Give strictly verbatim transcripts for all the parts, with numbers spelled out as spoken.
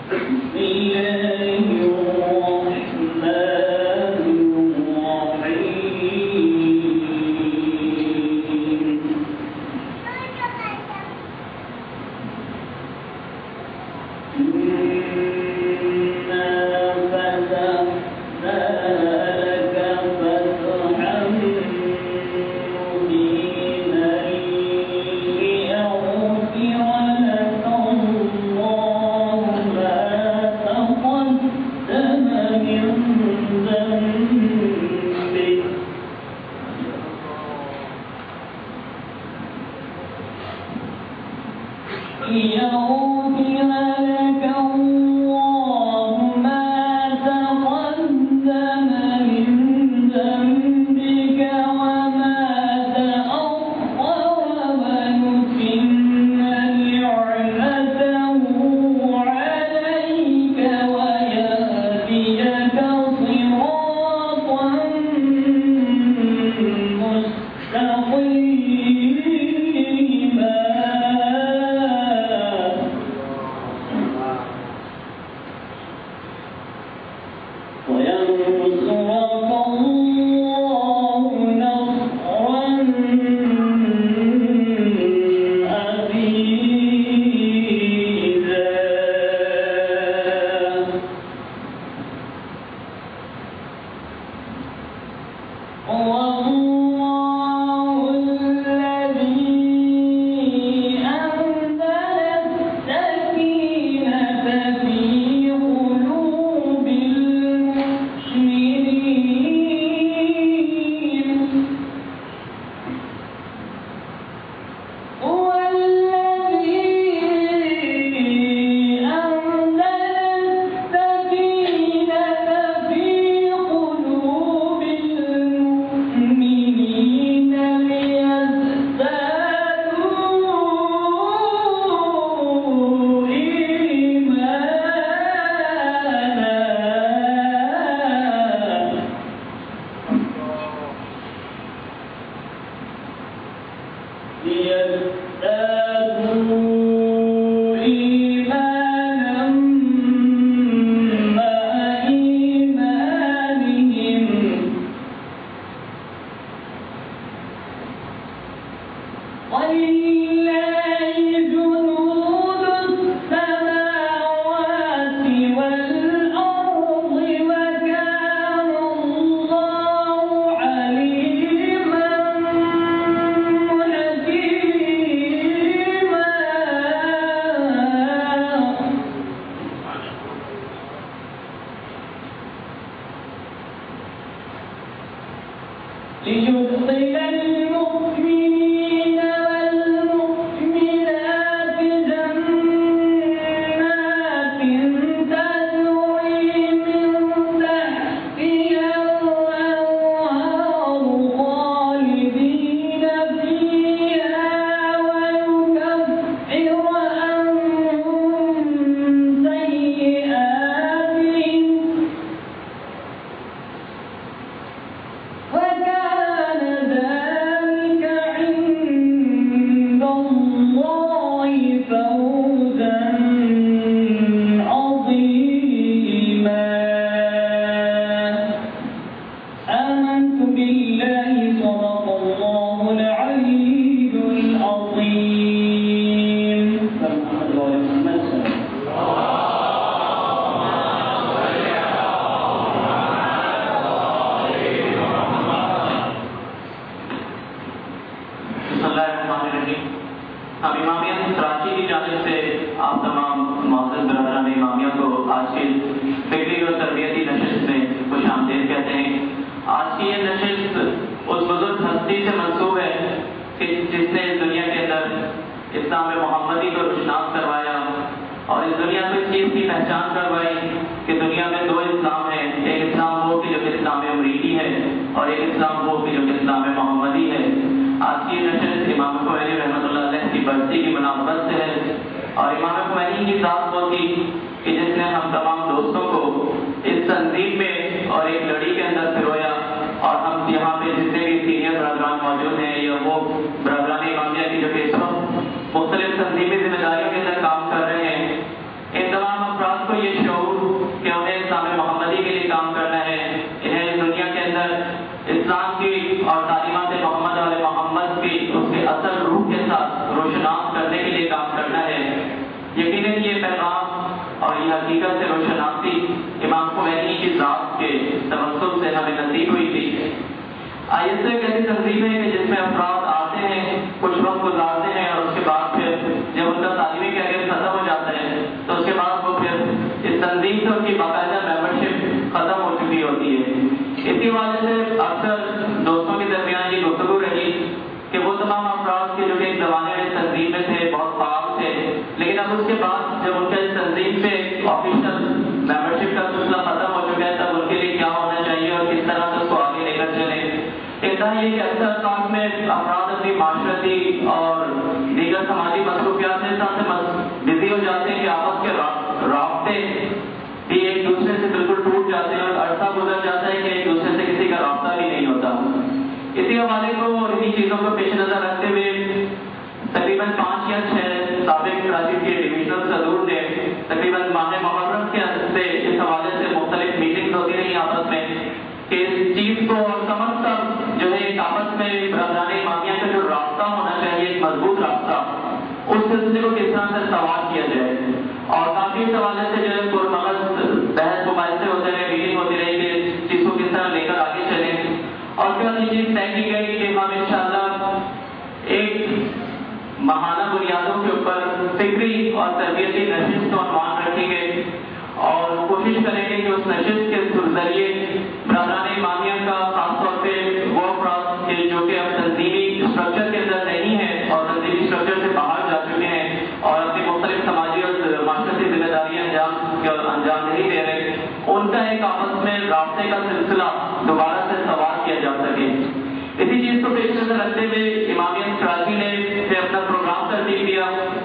मुख्तलिफ तंजीमी जिम्मेदारियों के अंदर काम कर रहे हैं। इन तमाम अफराद को یہ شعور کہ انہیں اسلام محمدی کے لیے کام کرنا ہے، انہیں دنیا کے اندر اسلام کی اور تعلیمات محمد علیہ محمد کی اس کے اصل روح کے ساتھ روشناس کرنے کے لیے کام کرنا ہے۔ یقیناً یہ پیغام اور یہ حقیقت سے روشناسی امام خمینی کی ذات کے توسل سے ہمیں نصیب ہوئی تھی۔ آئی ایس ایک ایسی تنظیم ہے کہ جس میں افراد آتے ہیں، کچھ وقت گزارتے ہیں اور اس کے بعد پھر جب ان کا تعلیمی کیریئر ختم ہو جاتا ہے تو اس کے بعد وہ پھر اس تنظیم سے ان کی باقاعدہ ممبرشپ ختم ہو چکی ہوتی ہے۔ اسی وجہ سے اکثر دوستوں کے درمیان یہ گفتگو رہی کہ وہ تمام افراد کے جو کہ ایک زمانے میں تنظیم میں تھے، بہت فعال تھے، لیکن اب اس کے بعد جب ان کا اس تنظیم سے آفیشل ممبرشپ کا سلسلہ ختم ہو چکا ہے تب ان کے لیے کیا ہونا چاہیے اور کس طرح سے اس کو آگے لے کر چلیں۔ کہتا ہے کہ اکثر اوقات میں افراد اپنی معاشرتی اور دیگر سماجی مصروفیات سے بزی ہو جاتے ہیں کہ آپس کے رابطے بھی ایک دوسرے سے بالکل ٹوٹ جاتے ہیں اور عرصہ گزر جاتا ہے کہ ایک دوسرے سے کسی کا رابطہ بھی نہیں ہوتا۔ اسی حوالے کو اور انہیں چیزوں کو پیش نظر رکھتے ہوئے تقریباً پانچ یا چھ سابق کراچی کے ڈویژنل صدور نے تقریباً ماہ محرم کے سے اس حوالے سے مختلف میٹنگز ہوتی رہی آپس میں کہ اس چیز کو اور سمجھ کر جو ہے ایک آپس میں برادران امامیہ کا جو رابطہ ہونا چاہیے، ایک مضبوط رابطہ، اس سلسلے کو کس طرح سے استوار کیا جائے۔ اور کافی اس حوالے سے جو ہے پرمغز بحث مباحثے ہوتے رہے، میٹنگ ہوتی رہی کہ اس چیز کو کس طرح لے کر آگے چلیں۔ اور پھر یہ چیز طے کی گئی کہ ہم انشاءاللہ ایک ماہانہ بنیادوں کے اوپر فکری اور تربیتی نشست کو عنوان رکھیں گے اور کوشش کریں گے کہ اس نشست کے ذریعے برادران امامیہ کا خاص طور پہ وہ افراد کے جو کہ اب تنظیمی اسٹرکچر کے اندر نہیں ہیں اور تنظیمی اسٹرکچر سے باہر جا چکے ہیں اور اپنی مختلف سماجی اور معاشرتی ذمہ داریاں انجام انجام نہیں دے رہے، ان کا ایک آپس میں رابطے کا سلسلہ دوبارہ سے سوار کیا جا سکے۔ اسی چیز کو پیش نظر رکھتے ہوئے امامیہ کراچی نے پھر اپنا پروگرام ترتیب دیا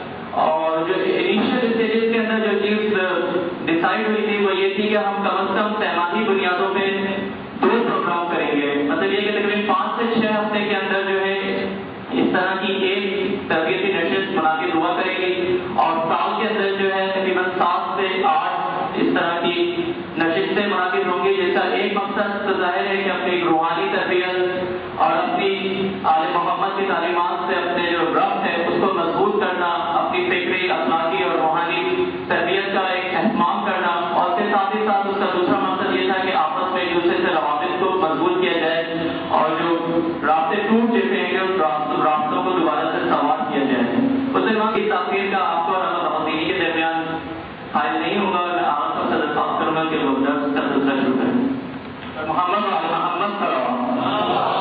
اور جو انیشیل اسٹیجز کے اندر جو چیز ڈیسائیڈ ہوئی تھی وہ یہ تھی کہ ہم کم از کم سیمانی بنیادوں پہ دو پروگرام کریں گے، مطلب یہ کہ تقریباً پانچ سے چھ ہفتے کے اندر جو ہے اس طرح کی ایک تربیتی نشست منعقد ہوا کرے گی اور سال کے اندر جو ہے تقریباً سات سے آٹھ اس طرح کی نشستیں منعقد ہوں گی، جس کا ایک مقصد تو ظاہر ہے کہ اپنی روحانی تربیت اور اپنی آل محمد کی تعلیمات سے اپنے جو ربط ہے اس کو مضبوط کرنا، اپنی فکری، اخلاقی اور روحانی تربیت کا ایک اہتمام کرنا، اور پھر ساتھ ہی ساتھ اس کا دوسرا مقصد یہ تھا کہ آپس میں ایک دوسرے سے روابط کو مضبوط کیا جائے اور جو رابطے ٹوٹ چکے ہیں اس رابطوں کو دوبارہ سے سوار کیا جائے۔ مسلمان کی تاخیر کا آپ کو اور خواتین کے درمیان حائل نہیں ہوگا، میں آپ کو صدر بات کروں گا کہ وہ درس کا سلسلہ شروع کریں۔ محمد و محمد صلی اللہ علیہ وسلم۔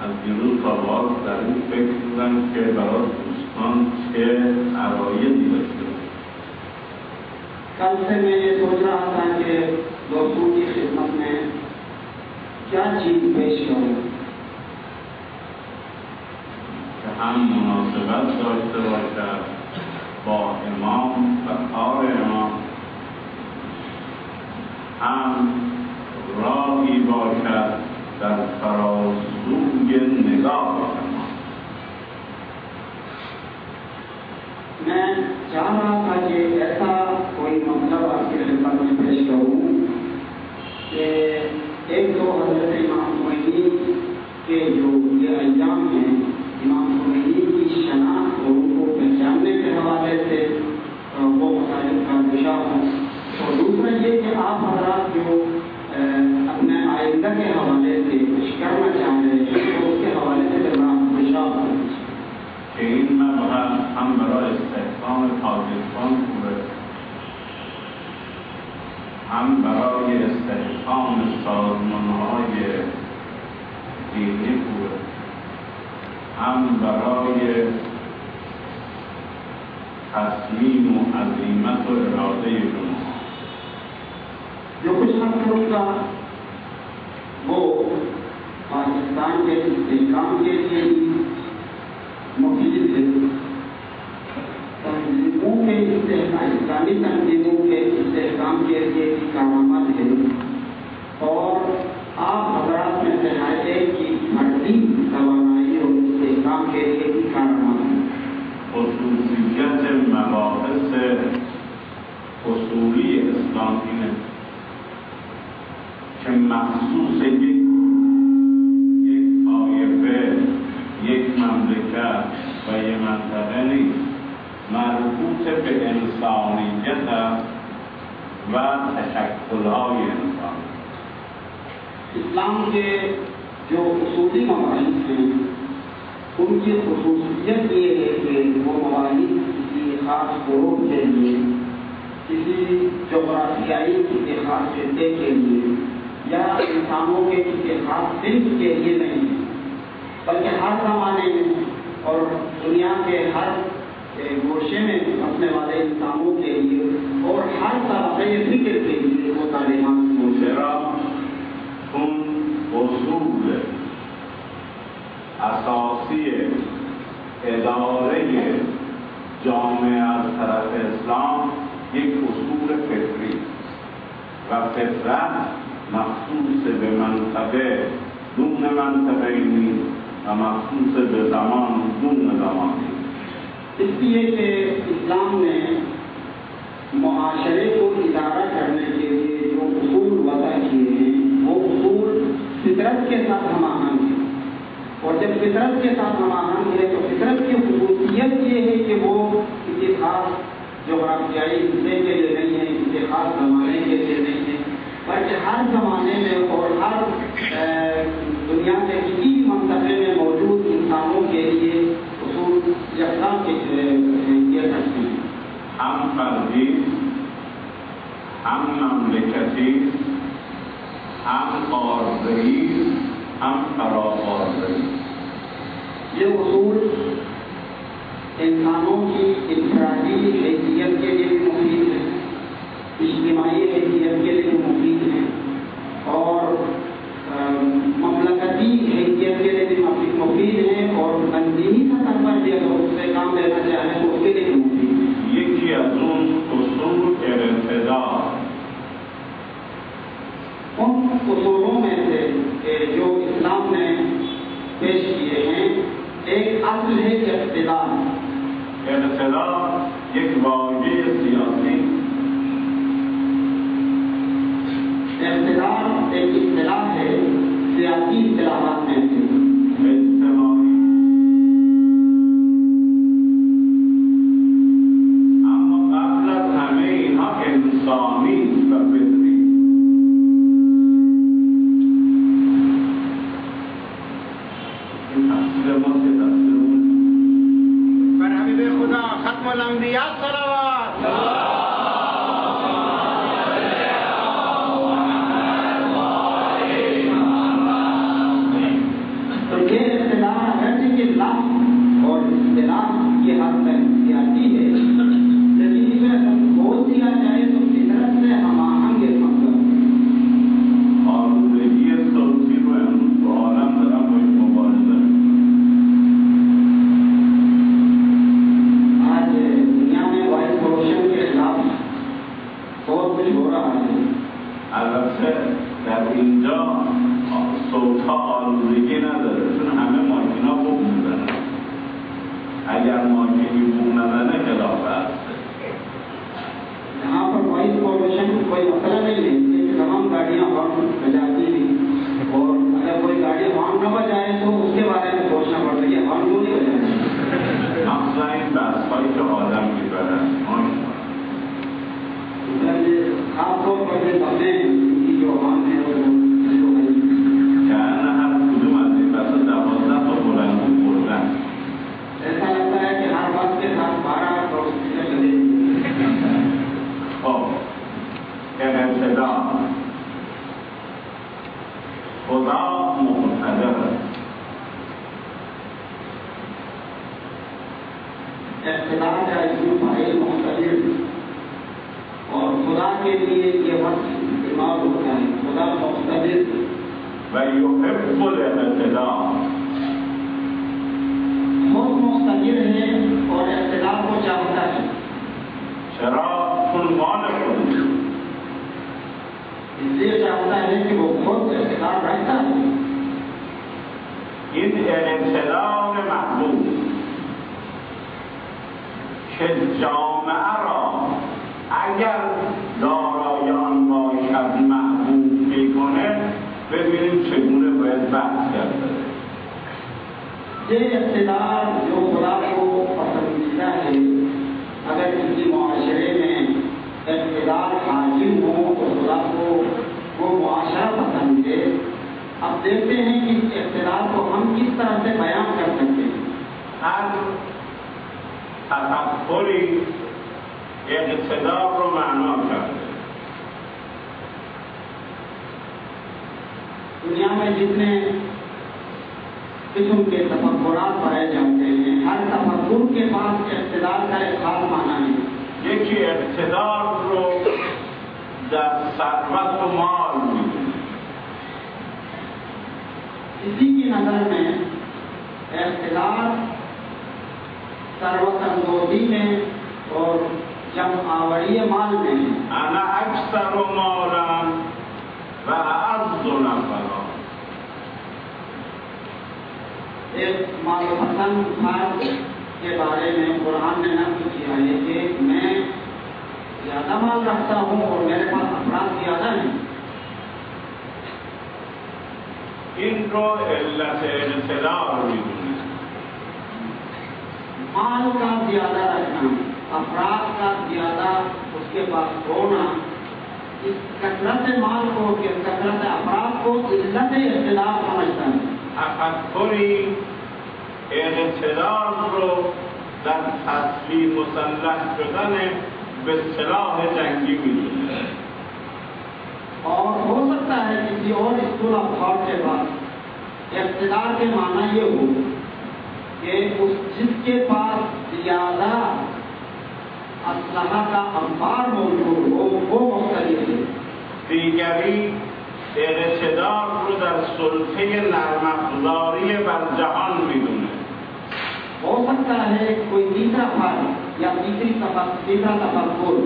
از دیروز تا باز در این فکر بودم که برای دوستان چه عقایدی داشته باشم. کل سے میں یہ سوچ رہا تھا کہ دوستوں کی خدمت میں کیا چیز پیش کروں که هم مناسبت داشته باشد با امام و کار امام، هم راهی باشد در ترازوی نگاه امام. میں چاہ رہا تھا کہ ایسا کوئی مطلب آپ کی خدمت میں پیش کروں کہ ایک تو حضرت امام خمینی کے جو یہ ایام ہیں، امام خمینی کی شناخت اور ان کو پہچاننے کے حوالے سے وہ مسائل کا گشا ہوں، اور دوسرا یہ کہ آپ حضرات جو اپنے آئندہ کے حوالے سے کچھ کرنا چاہ رہے ہیں تو اس کے حوالے سے کرنا گشا ہوں که این مبحث هم برای استحکام پاکستان خوبه، هم برای استحکام سازمان‌های دینی خوبه، هم برای تصمیم و عزیمت و اراده شما. جو کچھ ہم کروں گا وہ پاکستان کے استحکام کے لیے مفید ہے، تنظیموں کے استحکام، اسلامی تنظیموں کے استحکام کے لیے بھی کارآمد ہے، اور آپ حضرات میں سے ہر ایک کی فردی توانائی اور استحکام کے لیے بھی کارآمد ہے. خصوصیت مباحث اصولی اسلام اینه که مخصوص یک یک طایفه، یک مملکت و یک منطقه نیست، مربوط به انسانیت و تشکل‌های انسان. اسلام کے جو اصولی مباحث ہیں ان کی خصوصیت یہ ہے کہ وہ مباحث کسی خاص گروہ کے لیے، کسی جغرافیائی کسی خاص خطے کے لیے یا انسانوں کے کسی خاص صنف کے لیے نہیں ہے، بلکہ ہر زمانے میں اور دنیا کے ہر گوشے میں اپنے والے انسانوں کے لیے اور ہر طبقے فکر کے لیے وہ تعلیمات چرا چون اصول اساسی اداره جامعه از طرف اسلام یک اصول فطری و فطرت مخصوص به منطقه دون منطقه نیست و مخصوص به زمان دون زمانی. اس لیے کہ اسلام نے معاشرے کو ادارہ کرنے کے لیے جو اصول وضع کیے ہیں وہ اصول فطرت کے ساتھ ہم آہنگ ہیں، اور جب فطرت کے ساتھ ہم آہنگ ہے تو فطرت کی خصوصیت یہ ہے کہ وہ کسی خاص جغرافیائی حصے کے لیے نہیں ہے، کسی خاص زمانے کے لیے نہیں ہے، بلکہ ہر زمانے میں اور ہر دنیا کے کسی بھی منطقے میں موجود انسانوں کے لیے اصول یکساں کیے کرتے ہیں. هم فردی، هم مملکتی، هم قاره‌ای، هم فراقاره‌ای. یہ اصول انسانوں کی انفرادی حیثیت کے لیے بھی مفید ہے، اجتماعی حیثیت کے لیے بھی مفید ہے، اور مملکتی حیثیت کے لیے بھی مفید ہے، اور تنظیمی سطح پر بھی اگر اس سے کام لینا چاہیں تو اس کے لیے بھی مفید ہے. یکی از اون اصول ارتداد، ان اصولوں میں سے جو اسلام نے پیش کیے ہیں ایک اصل ہے اقتدار. ارتداد یک واژه سیاسی، اقتدار ایک اصطلاح ہے سیاسی اصطلاحات میں سے. اجتماعی، اما قبل از همه اینها انسانی و فطری. این تفسیر ما که تفسیر اون بر حبیب خدا ختم الانبیاء صلوات. تو یہ اختلاف کی حد تک سیاسی ہے، لیکن اس میں بول دیا جائے تو فطرت سے ہم آہنگ ایک مطلب اور یہ توسیع میں تو عالم ذرا کوئی مبارزہ آج دنیا میں وائس پولوشن کے خلاف بہت کچھ ہو رہا ہے. البته در اینجا صوتها آلودگی نداره چون همه ماشینا بوق میزنن. اگر ماشینی بوق نزنه خلاف است. یہاں پر وائس پولوشن کوئی مسئلہ نہیں ہے، کیونکہ تمام گاڑیاں ہارن بجاتی ہیں، اور اگر کوئی گاڑی ہارن نہ بجائے تو اس کے بارے میں سوچنا پڑتا ہے یہ ہارن کیوں نہیں بجائے. مخصوصا این بحث‌هایی که آدم میبرن خاص طور پر یہ باتیں کی جو ہارن ہے وہ کہنا ہر کدوم از این بحث دوازده تا بلندگو بردن. ایسا لگتا ہے کہ ہر بات کے ساتھ بارہ سو چلے. خب ابتدا خدا مقتدر است. اقتدار کا اسم فاعل مقتدر، اور خدا کے لیے یہ وقت استعمال ہوتا ہے. خدا مقتدر و یحب الاقتدار. خود مقتدر ہے اور اقتدار کو چاہتا ہے. چرا چون مالک است. اس لیے چاہتا ہے کہ وہ خود اقتدار رکھتا ہے. این اقتدار محبوب که جامعه را اگر دارای آن باشد محبوب میکنه، ببینیم چگونه باید بحث کرده. یہ اقتدار جو خدا کو پسندیدہ ہے، اگر کسی معاشرے میں اقتدار حاکم ہو تو خدا کو وہ معاشرہ پسند ہے. اب دیکھتے ہیں کہ اس اقتدار کو ہم کس طرح سے بیان کر سکتے ہیں. هر تفکری اقتدار رو معنا کرده. دنیا میں جتنے قسم کے تفکرات پائے جاتے ہیں، ہر تفکر کے پاس اقتدار کا ایک خاص معنی ہے. یکی اقتدار رو در ثروت و مال می‌دونه. کسی کی نظر میں اقتدار ثروت اندوزی میں اور جمع آوری مال میں ہے. انا اکثر مالا و اعز نفرا. ایک مال پسند فرد کے بارے میں قرآن نے نقل کیا ہے کہ میں زیادہ مال رکھتا ہوں اور میرے پاس افراد زیادہ ہیں. این رو علت اقتدار می‌دونه. مال کا زیادہ رکھنا، افراد کا زیادہ اس کے پاس ہونا، اس کثرت مال کو کثرت افراد کو علت اقتدار سمجھتا ہے. تفکری اقتدار رو در تسلیم مسلح شدن به سلاح جنگی می‌دونه. اور ہو سکتا ہے کسی اور اسکول آف تھاٹ کے بعد اقتدار کے معنی یہ ہو کہ اس جس کے پاس زیادہ اسلحہ کا انبار موجود ہو وہ مختلف ہے. دیگری اقتدار رو در سلطه نرم افزاری بر جهان می‌دونه. ہو سکتا ہے کوئی تیسرا فرد یا تیسری تیسرا تفکر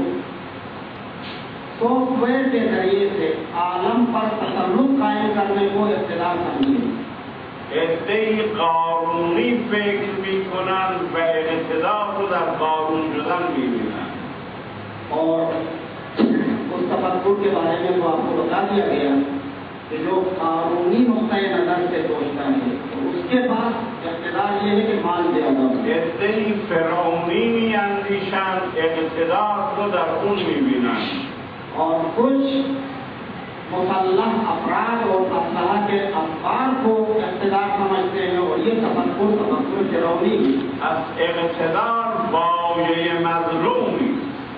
سافٹ ویئر کے ذریعے سے عالم پر تسلط قائم کرنے کو اقتدار سمجھے. عده‌ای قانونی فکر می‌کنند و اقتدار رو در قانون شدن می‌بینند. اور اس تفکر کے بارے میں تو آپ کو بتا دیا گیا کہ جو قانونی نقطۂ نظر سے سوچتا ہے تو اس کے پاس اقتدار یہ ہے کہ مال زیادہ ہو. عده‌ای فرعونی می‌اندیشند، اقتدار رو در اون می‌بینند. اور کچھ مسلح افراد اور اسلحہ کے افکار کو اقتدار سمجھتے ہیں، اور یہ تفکر تفکر فرعونی از اقتدار بایه مظلومی.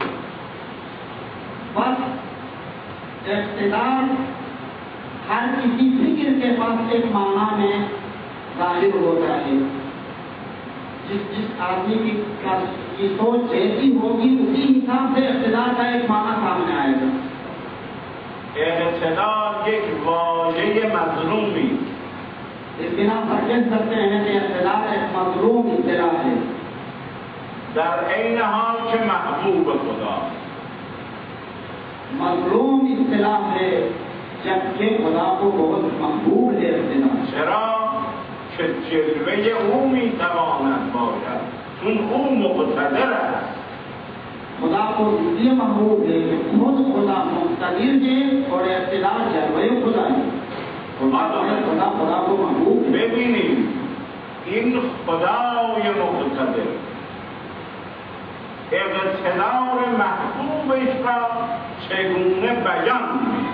بس اقتدار ہر کسی فکر کے پاس ایک معنی میں ظاہر ہوتا ہے. جس جس آدمی کی کی سوچ جیسی ہوگی اسی حساب سے اقتدار کا ایک معنی سامنے آئے گا. اقتدار یک واژه مظلومی اس بنا پر کہہ سکتے ہیں کہ اقتدار ایک مظلوم اصطلاح ہے در عین حال که محبوب خدا. مظلوم اصطلاح ہے جبکہ خدا کو بہت محبوب ہے اقتدار. چرا که جلوه او میتواند باشد چون او مقتدر است. خدا کو اس لیے محبوب ہے کہ خود خدا مقتدر ہے اور اقتدار جلوے خدا ہے. خدا خدا کو محبوب ہے. ببینید این خدای مقتدر اقتدار محبوبش را چگونه بیان می‌کند.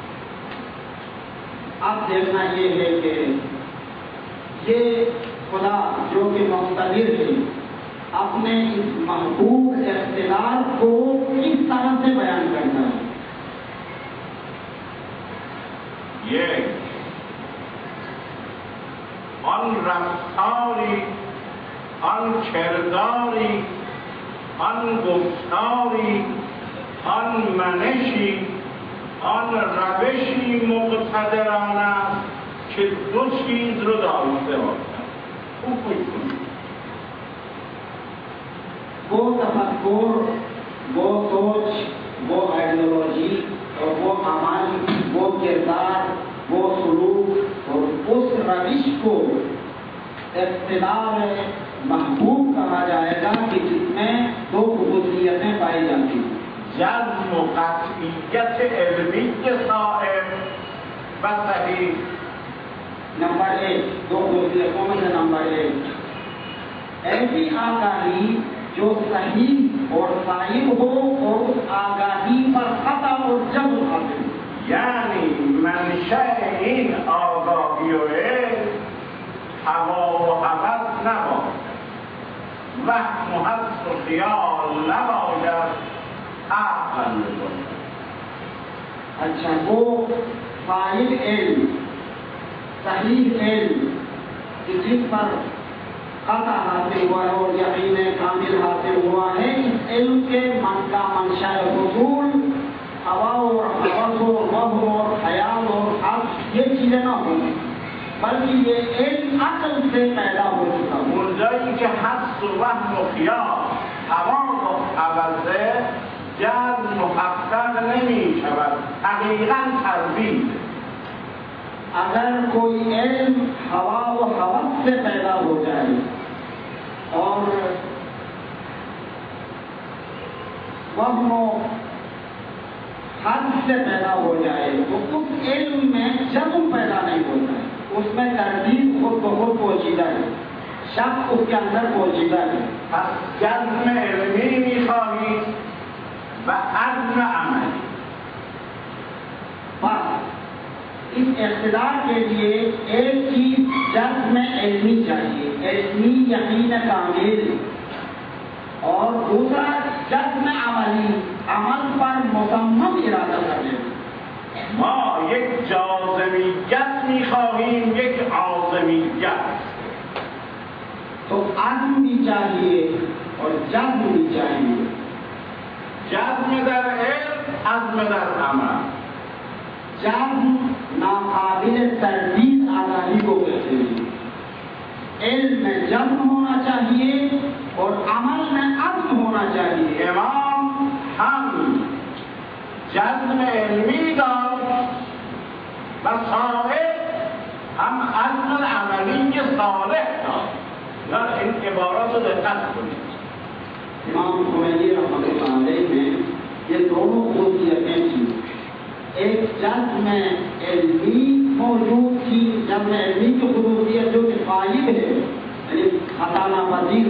اب دیکھنا یہ ہے کہ یہ خدا جو کہ مقتدر ہے اپنے اس محبوب اقتدار کو کس طرح سے بیان کرتا ہے. یک آن رفتاری، آن کرداری، آن گفتاری، آن منشی، آن روشی مقتدرانه است که دو چیز رو داشته باشد. خوب گوش کنید. وہ تفکر، وہ سوچ، وہ آئیڈیالوجی اور وہ عمل، وہ کردار، وہ سلوک اور اس روش کو اقتدار محبوب کہا جائے گا کہ جس میں دو خصوصیتیں پائی جاتی ہیں. جزم و قطعیت علمی صائب و صحیح. نمبر ایک، دو خصوصیتوں میں سے نمبر ایک ایسی آگاہی جو صحیح اور صائب ہو اور اس آگاہی پر قطع اور جزم حاصل ہو. یعنی منشأ این آگاهی و علم هوا و هوس نباشد، وهم و حدس و خیال نباشد، عقل باشد. اچھا، وہ صائب علم، صحیح علم کہ جس پر قطع حاصل ہوا ہے اور یقین کامل حاصل ہوا ہے، اس علم کے من کا منشأ حصول ہوا اور حوث اور وهم اور خیال اور حق یہ چیزیں نہ ہوں، بلکہ یہ علم عقل سے پیدا ہو چکا ہو. اونجایی که حدس و وهم و خیال هوا و هوسه جزم محقق نمی شود، حقیقا تردید. اگر کوئی علم ہوا و حوث سے پیدا ہو جائے اور وہم و حد سے پیدا ہو جائے تو اس علم میں جزم پیدا نہیں ہوتا ہے، اس میں تردید خود بخود پوشیدہ ہے، شک اس کے اندر پوشیدہ ہے. پس جزم علمی میخواهید و عزم عملی. بس اس اقتدار کے لیے ایک چیز جزم علمی چاہیے، علمی یقین کامل، اور دوسرا جزم عملی، عمل پر مصمم ارادہ کرنے. ما یک جازمیت میخواهیم، یک عازمیت. تو عزم بھی چاہیے اور جزم بھی چاہیے. جزم در علم، عزم در عمل. جزم ناقابل تردید آگاہی کو کہتے ہیں. علم میں جزم ہونا چاہیے اور عمل میں عزم ہونا چاہیے. امام ہم جزم علمی داشت و صالح ہم عزم عملی صالح داشت. ان عبارات رو دقت کنید. امام خمینی رحمۃ اللہ علیہ میں یہ دونوں خصوصیتیں تھیں. ایک جزم علمی موجود تھی، جزم علمی کی خصوصیت جو کہ غالب ہے، یعنی خطا ناپذیر،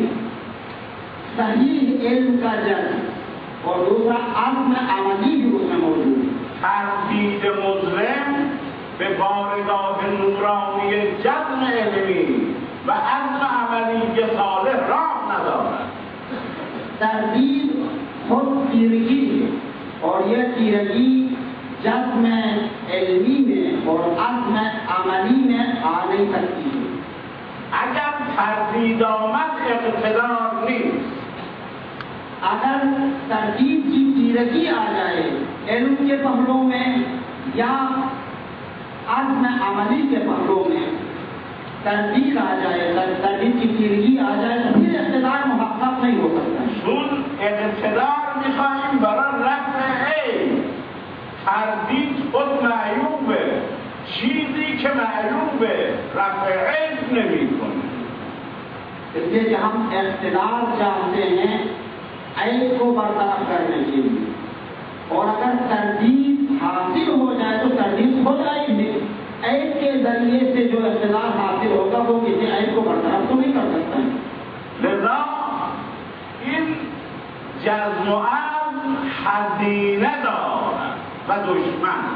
صحیح علم کا جزم، اور دوسرا عزم عملی بھی اس میں موجود ہے. تردید مظلم به واردات نورانی جزم علمی و عزم عملی صالح راه ندارد. تردید خود تیرگی ہے اور یہ تیرگی جزم علمی میں اور عزم عملی میں آ نہیں سکتی ہے. اگر تردید آمد اقتدار نیست. اگر تردید کی تیرگی آ جائے علم کے پہلو میں یا عزم عملی کے پہلو میں تردید آ جائے، تردید کی تیرگی آ جائے تو پھر اقتدار محقق نہیں ہو سکتا. چون اقتدار میخواهیم برای رفع عیب. تردید خود معیوبه، چیزی که معیوبه رفع عیب نمیکنه. اس لیے کہ ہم اقتدار چاہتے ہیں عیب کو برطرف کرنے کے لیے، اور اگر تردید حاصل ہو جائے تو تردید خود عیب ہے. عیب کے ذریعے سے جو اقتدار حاصل ہوگا وہ کسی عیب کو برطرف تو نہیں کر سکتا ہے. لذا این جزم و عزم هزینه دارد و دشمن.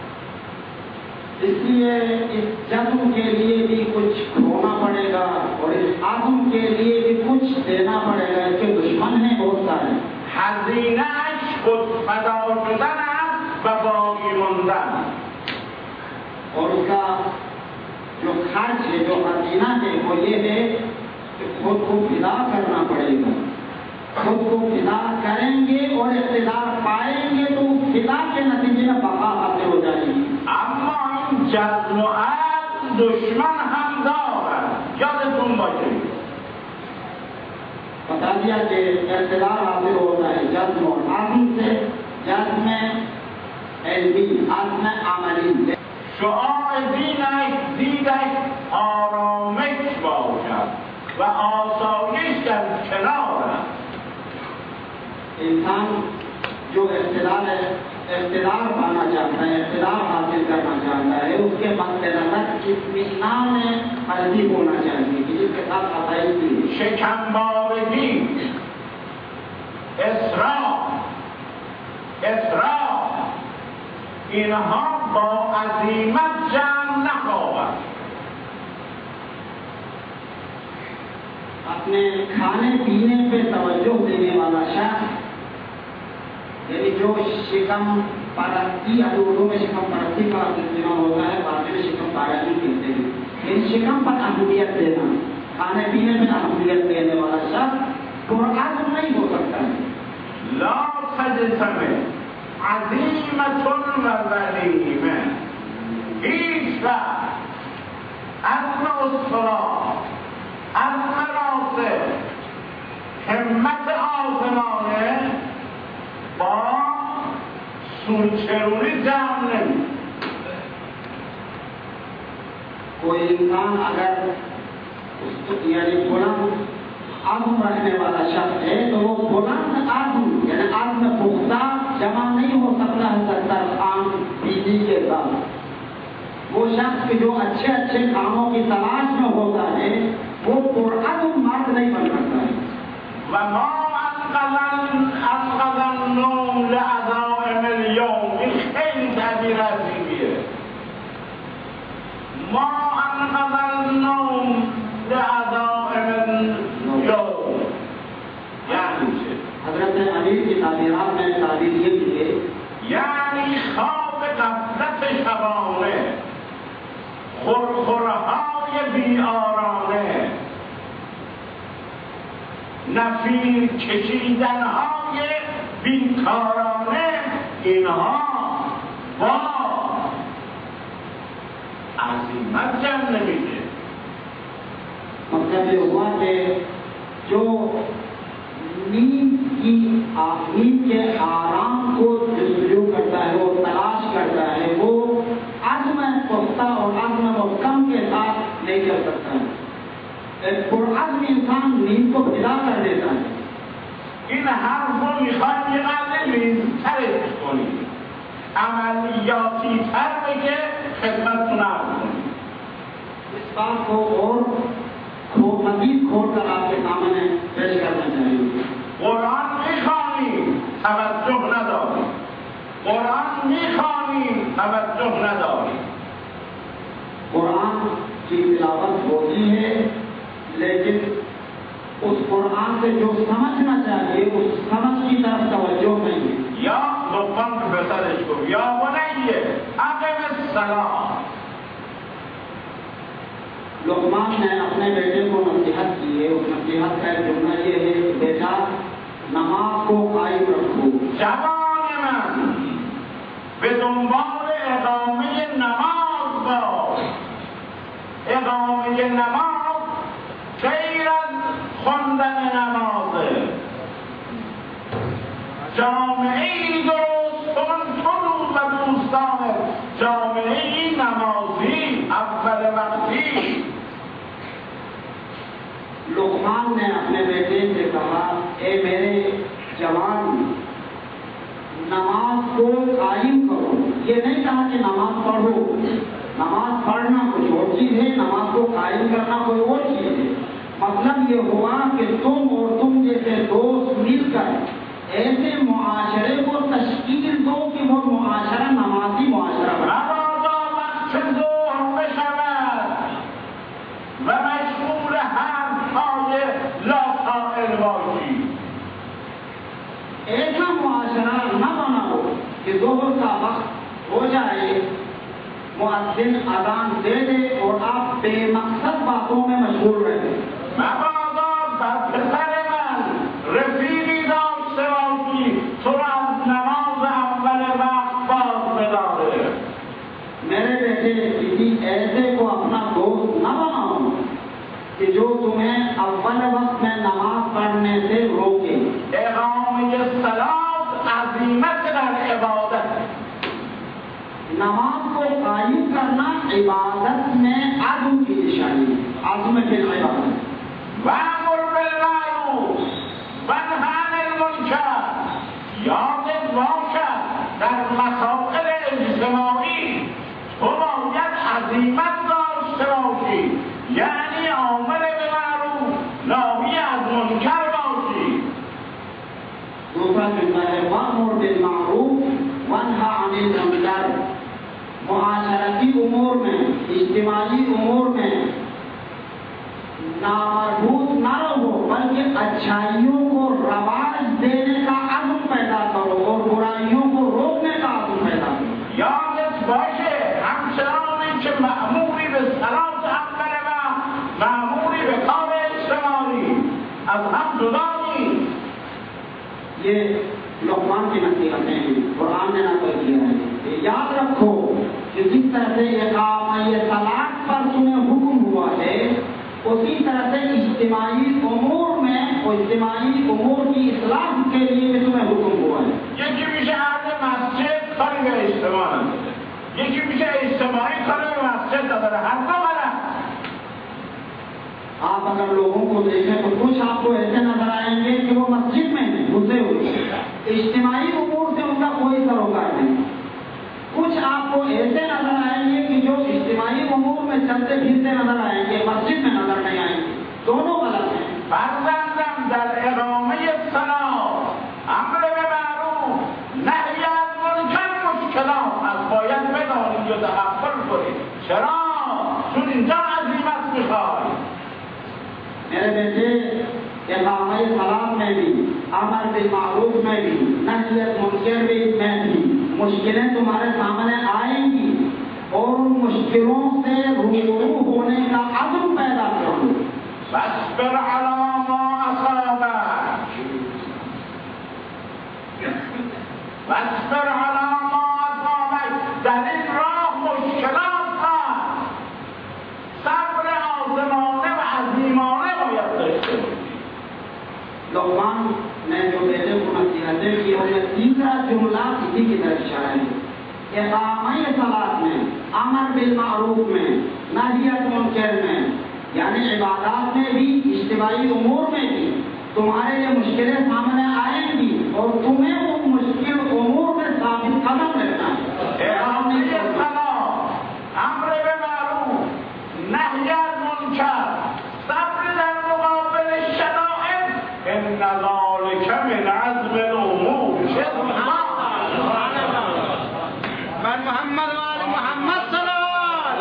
اس لیے اس جزم کے لیے بھی کچھ کھونا پڑے گا اور اس عزم کے لیے بھی کچھ دینا پڑے گا. اس کے دشمن ہیں بہت سارے. هزینه‌اش خود فدا شدن است و باقی ماندن. اور اس کا جو خرچ ہے، جو خزینہ ہے، وہ یہ ہے کہ خود کو فدا کرنا پڑے گا. خود کو فدا کریں گے اور اقتدار پائیں گے تو فدا کے نتیجے میں بقا حاصل ہو جائے گی. اما این جزم و عزم دشمن هم دارد. یادتون باشه بتا دیا کہ اقتدار حاصل ہوتا ہے جزم اور عزم سے. جزم علمی، عزم عملی. شعاع دینش دیدش آرامش باشد و آسایش در کنار است. انسان جو اقتدار اقتدار پانا چاہتا ہے، اقتدار حاصل کرنا چاہتا ہے، اس کے مد نظر اطمینان قلبی ہونا چاہیے کہ جس کے ساتھ آسائش بھی ہے. شکمبارگی، اسراف، اسراف اینها با عزیمت جمع نخواهد. اپنے کھانے پینے پہ توجہ دینے والا شخص، یعنی جو شکم پرستی، اردو میں شکم پرستی کا استعمال ہوتا ہے، بعد میں شکم پرستی کہتے ہیں. یعنی شکم پر اہمیت دینا، کھانے پینے میں اہمیت دینے والا شخص پرعزم نہیں ہو سکتا ہے. لا تجتمع عزیمت و ولیمه. هیچ وقت عزم استوار، عزم راسخ، همت آزمانه با سوچرونی جمع نمی. کوئی انسان اگر یعنی بلند عزم رکھنے والا شخص ہے تو وہ بلند عزم یعنی عزم پختہ جمع نہیں ہو سکتا ہے دسترخوان بیوی کے ساتھ. وہ شخص جو اچھے اچھے کاموں کی تلاش میں ہوتا ہے وہ پرعزم مرد نہیں بن سکتا ہے. وما انقض النوم لعزائم اليوم. این خیلی تعبیر عجیبیه. ما انقض النوم لعزائم اليوم یعنی چه؟ حضرت امیر کی تعبیرات میں تعبیر یہ بھی ہے یعنی خواب غفلت شبانه، خورخورهای بیارانه، نفیر کشیدنهای بیکارانه، اینها با عزیمت جمع نمیشه. مطلب یہ ہوا کہ جو نیند کی نیند کے آرام کو جستجو کرتا ہے، وہ تلاش کرتا ہے، وہ عزم پختہ اور عزم محکم کے ساتھ نہیں کر سکتا ہے. ایک پرعزم انسان نیند کو فدا کر دیتا ہے. این حرف رو میخوایم یه قدر ریزترش کنیم، عملیاتی تر بگه خدمتتون عرض کنیم. اس بات کو اور مزید کھول کر آپ کے سامنے پیش کرنا چاہیے. قرآن میخوانیم توجه نداریم، قرآن میخوانیم توجه نداریم. قرآن کی تلاوت ہوتی ہے لیکن اس قرآن سے جو سمجھنا چاہیے اس سمجھ کی طرف توجہ نہیں ہے. یا لقمان کے پسرش کو یا بنیه اقم الصلاة. لقمان نے اپنے بیٹے کو نصیحت کی ہے. اس نصیحت کا ایک جملہ یہ ہے کہ بیٹا نماز کو قائم رکھو. جوان من به دنبال اقامه نماز باش. اقامه نماز غیر از خواندن نمازه. جامعه‌ای درست کن تو روز و دوستانت. جامعه‌ای نمازی اول وقتی. لقمان نے اپنے بیٹے سے کہا اے میرے جوان نماز کو قائم کرو. یہ نہیں کہا کہ نماز پڑھو. نماز پڑھنا کچھ اور چیز ہے, نماز کو قائم کرنا کوئی اور چیز ہے. مطلب یہ ہوا کہ تم اور تم جیسے دوست مل کر ایسے معاشرے کو تشکیل دو کہ وہ معاشرہ نمازی معاشرہ بنا. و مشغول حرف‌های لا طائل باشی. ایسا معاشرہ نہ بناؤ کہ ظہر کا وقت ہو جائے, مؤذن اذان دے دے اور آپ بے مقصد باتوں میں مشغول رہے. مبادا بر پسر من رفیقی داشته باشی تو را از نماز اول وقت باز بداره. میرے بیٹے کسی ایسے کو اپنا دوست نہ بناؤ کہ جو تمہیں اول وقت میں نماز پڑھنے سے روکے. اقامه صلات عزیمت در عبادت. نماز کو قائم کرنا عبادت میں عزم کی نشانی, عزم فی العبادت. وامر بالمعروف وانه عن المنکر. یادت باشد در مسائل اجتماعی تو باید عزیمت داشته باشی, یعنی عامل به معروف ناهی از منکر باشی. دوسرا جملہ ہے وامر بالمعروف وانہا عن المنکر. معاشرتی امور میں, اجتماعی امور میں نامربوط نہ رہو بلکہ اچھائیوں کو رواج دینے کا عزم پیدا کرو اور برائیوں کو روکنے کا عزم پیدا کرو. یادت باشه همچنانی که مأموری به صلات اول وقت مأموری به کار اجتماعی از هم جدا نیست. یہ لقمان کی نصیحتیں ہیں, قرآن نے نقل کیا ہے. یاد رکھو کہ جس طرح سے اقامہ صلاۃ پر تمہیں حکم ہوا ہے اسی طرح سے اجتماعی امور میں اور اجتماعی امور کی اصلاح کے لیے بھی تمہیں حکم ہوا ہے. یکی میشه اهل مسجد کاری به اجتماع نداره, یکی میشه اجتماعی کاری به مسجد نداره. هر دو غلط. آپ اگر لوگوں کو دیکھیں تو کچھ آپ کو ایسے نظر آئیں گے کہ وہ مسجد میں گھسے ہوئے, اجتماعی امور سے ان کا کوئی سروکار نہیں. کچھ آپ کو ایسے نظر آئیں گے کہ جو اجتماعی امور میں چلتے پھرتے نظر آئیں گے, مسجد میں نظر نہیں آئیں گے. دونوں غلط ہیں. فرزندم در اقامه صلاح امر به معروف نهی از منکر مشکلات از باید بدانید و تحمل کنید. چرا؟ چون اینجا عزیمت میخواد. میرے بیٹے اقامہ صلاۃ میں بھی, امر بالمعروف میں بھی, نہی از منکر میں بھی مشکلیں تمہارے سامنے آئیں گی اور ان مشکلوں سے روبرو ہونے کا عزم پیدا کرو. فاصبر على ما أصابك فاصبر على ما أصابك. در این راه مشکلات هست. صبر عازمانه و عزیمانه باید داشته باشی. لقمان نے جو بیٹے کو نصیحتیں کی ان میں تیسرا جملہ اسی کی طرف اشارہ ہے. اقامہ صلاۃ میں, امر بالمعروف میں, نہی عن منکر میں, یعنی عبادات میں بھی اجتماعی امور میں بھی تمہارے لیے مشکلیں سامنے آئیں گی اور تمہیں ان مشکل امور میں ثابت قدم رہنا ہے. اقامه صلاۃ امر بالمعروف نهی عن منکر صبر در مقابل الشدائد ان ذلك من عزم الامور. بر محمد و آل محمد صلوات.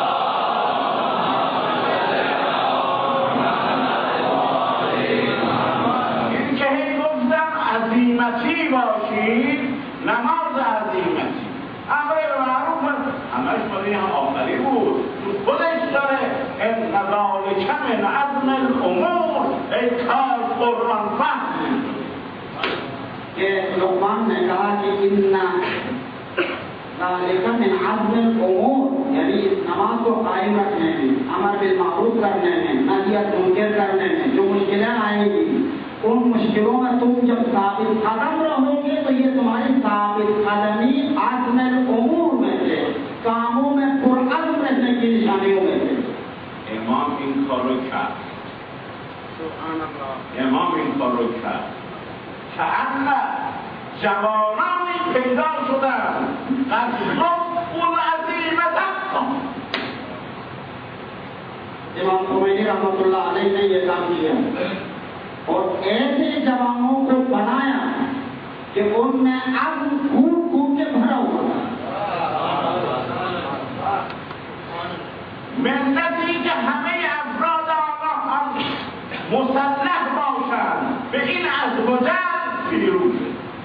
این که هی گفتم عزیمتی باشید, نماز عزیمتی, امر به معروف من عزم الامور ای کار قرآن فهم کہ لقمان نے کہا کہ اِنَّا ذَلِكَ مِنْ عَزْمِ الْأُمُورِ، یعنی اس نماز کو قائم رکھنے میں، امر بالمعروف کرنے میں، نہی عن منکر کرنے میں جو مشکلیں آئیں گی، ان مشکلوں میں تم جب ثابت قدم رہو گے تو یہ تمہاری ثابت قدمی عزم الامور میں سے، کاموں میں پرعزم رہنے کی نشانیوں میں سے. امام این کارو کرد. امام این کارو کرد که اما جوانانی پیدا شدن از لطف العظیمت امام خمینی رحمۃ اللہ علیہ نے یہ کام کیا اور ایسے جوانوں کو بنایا کہ ان میں عزم کھوٹ کھوٹ کے بھرا ہوا تھا. ملتی که همه افراد آنها هم مسلح باشند به این عزم و جذب پیروز.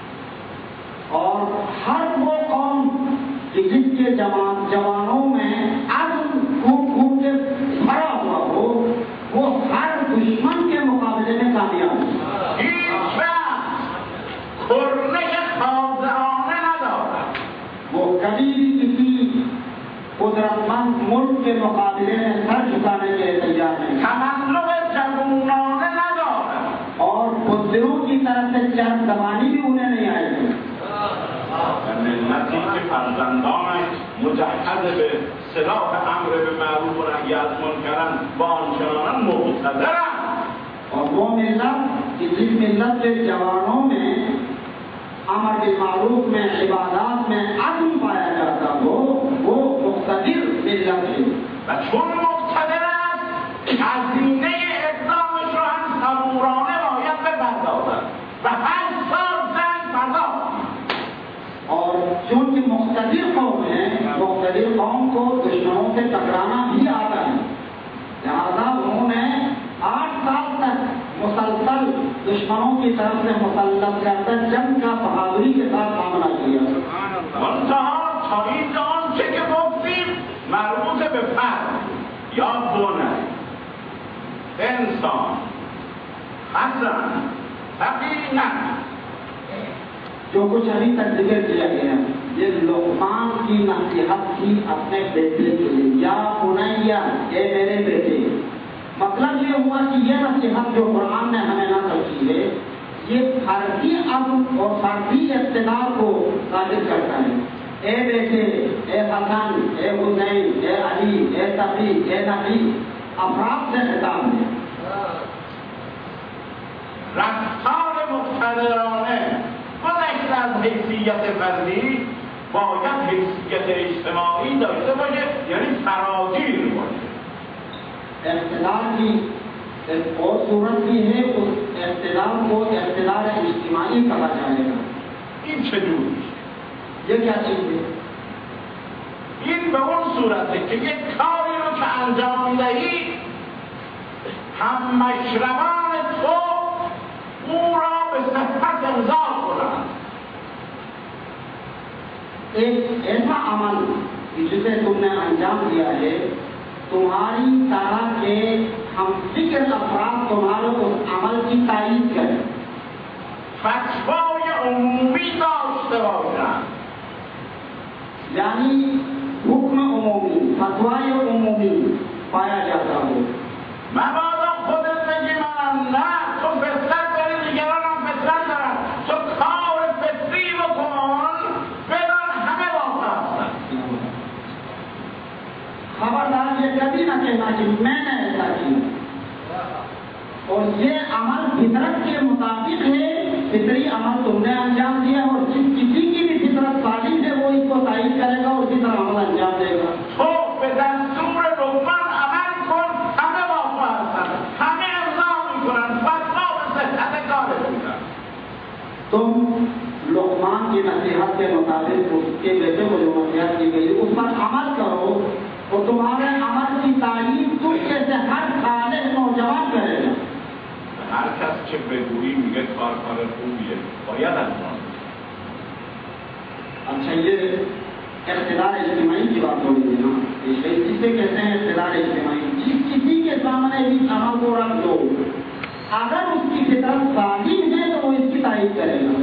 اور ہر وہ قوم کہ جس کے جوان جوانوں میں عزم کھوٹ کھوٹ کے بھرا ہوا ہو وہ ہر دشمن کے مقابلے میں کامیاب ہو. هیچ وقت کرنه خاضعانه ندارد. وہ کبھی بھی کسی قدرت مند ملک کے مقابلے میں سر جھکانے کے لیے تیار نہیں. تملق جوانانه ندارد. اور بزدلوں کی طرف سے چرب زبانی بھی انہیں نہیں آئے گی. ملتی که فرزندانش مجهز به سلاح امر به معروف و نهی از منکرن با آنچنان مقتدرند. اور وہ ملت کہ جس ملت کے جوانوں میں امر بالمعروف میں عبادات میں عزم پایا جاتا ہو وہ مقتدر ملت ہے. و چون مقتدر است هزینه اقدامش را هم صبورانه باید بپردازد و هر سال جنگ پرداخت. اور چونکہ مقتدر قوم ہے مقتدر قوم کو دشمنوں سے ٹکرانا بھی آتا ہے لہذا انہوں نے آٹھ سال تک مسلسل دشمنوں کی طرف سے مسلط کر جنگ کا بہادری کے ساتھ سامنا کیا. منتها تا اینجا آنچه که گفتیم مربوط به فرد یا بنه انسان حسن حقیقت جو کچھ ابھی تک ذکر کیا گیا یہ لقمان کی نصیحت تھی اپنے بیٹے کے لیے. یا بنیا اے میرے بیٹے. مطلب یہ ہوا کہ یہ نصیحت جو قرآن نے ہمیں نقل کی ہے یہ فردی عزم اور فردی اقتدار کو ثابت کرتا ہے. اے بیٹے، اے حسن، اے حسین، اے علی، اے تقی، اے نبی افراد سے خطاب ہے. رفتار مقتدرانه گذشته از حیثیت فردی باید حیثیت اجتماعی داشته باشه، یعنی فراگیر باشه. اقتدار کی ایک اور صورت بھی ہے اس اقتدار کو اقتدار اجتماعی کہا جائے گا. این چجوری؟ یہ کیا چیز ہے؟ این به اون صورته که یک کاری رو که انجام میدهی هم مشربان تو او را به صحت امضا کنند. ایک ایسا عمل جسے تم نے انجام دیا ہے تمہاری طرح کے ہم فکر افراد تمہارے اس عمل کی تائید کریں. فتوای عمومی داشته باشند، یعنی حکم عمومی فتوای عمومی پایا جاتا ہو. مبادا خودت بگی من نه تو فطرت داری دیگران هم فطرت دارن، تو کار فطری بکن بدان همه واقع هستن. خبردار یہ کبھی نہ کہنا کہ میں نے ایسا کیا اور یہ عمل فطرت کے مطابق ہے. فطری عمل تم نے انجام دیا اور جس کسی کی بھی فطرت صالح ہے وہ اس کو تائید کرے گا اور اسی طرح عمل انجام دے گا. تو به دستور لقمان عمل کن همه واقع هستن، همه امضا میکنن، فتوا به صحت کارت میدن. تم لقمان کی نصیحت کے مطابق اس کے بیٹے کو جو نصیحت کی گئی اس پر عمل کرو اور تمہارے عمل کی تعریف تم جیسے ہر صالح نوجوان کرے گا. هر کس که بگویی میگه کار کار خوبیه باید انجام. اچھا یہ اقتدار اجتماعی کی بات ہو رہی ہے نا، اس لیے کسے کہتے ہیں اقتدار اجتماعی؟ किसी के सामने भी अमल को रख दो, अगर उसकी फितरत सालिम है तो वो इसकी तारीफ करेगा।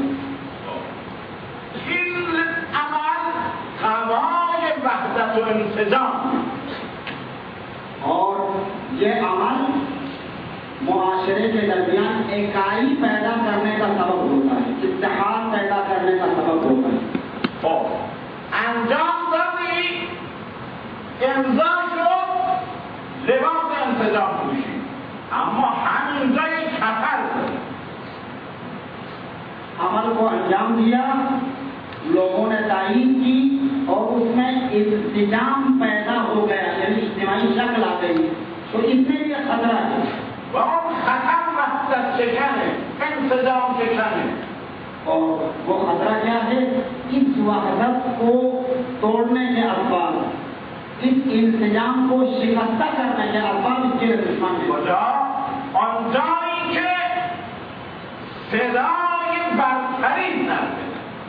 और ये अमल मुआशरे के दरमियान इकाई पैदा करने का सबब होता है, इत्तेहाद पैदा करने का सबब होता है। और अंजाम दर्दी इंसान को लिबास इंतजाम खुशी, अम्मा हम इंजाई खतर अमल को अंजाम दिया, लोगों ने तायीन की और उसमें इंतजाम पैदा हो गया, यानी इज्तिमाई शक्ल आ गई, तो इसमें भी खतरा है। बहुत खतर वहदत से जाने, इंतजाम से जाने। और वो खतरा क्या है? इस वहदत को तोड़ने के असबाब, इस इंतजाम को शिकस्त करने के असबाब इसके दुश्मन है। अंजाई के सदाई बरतरी करते,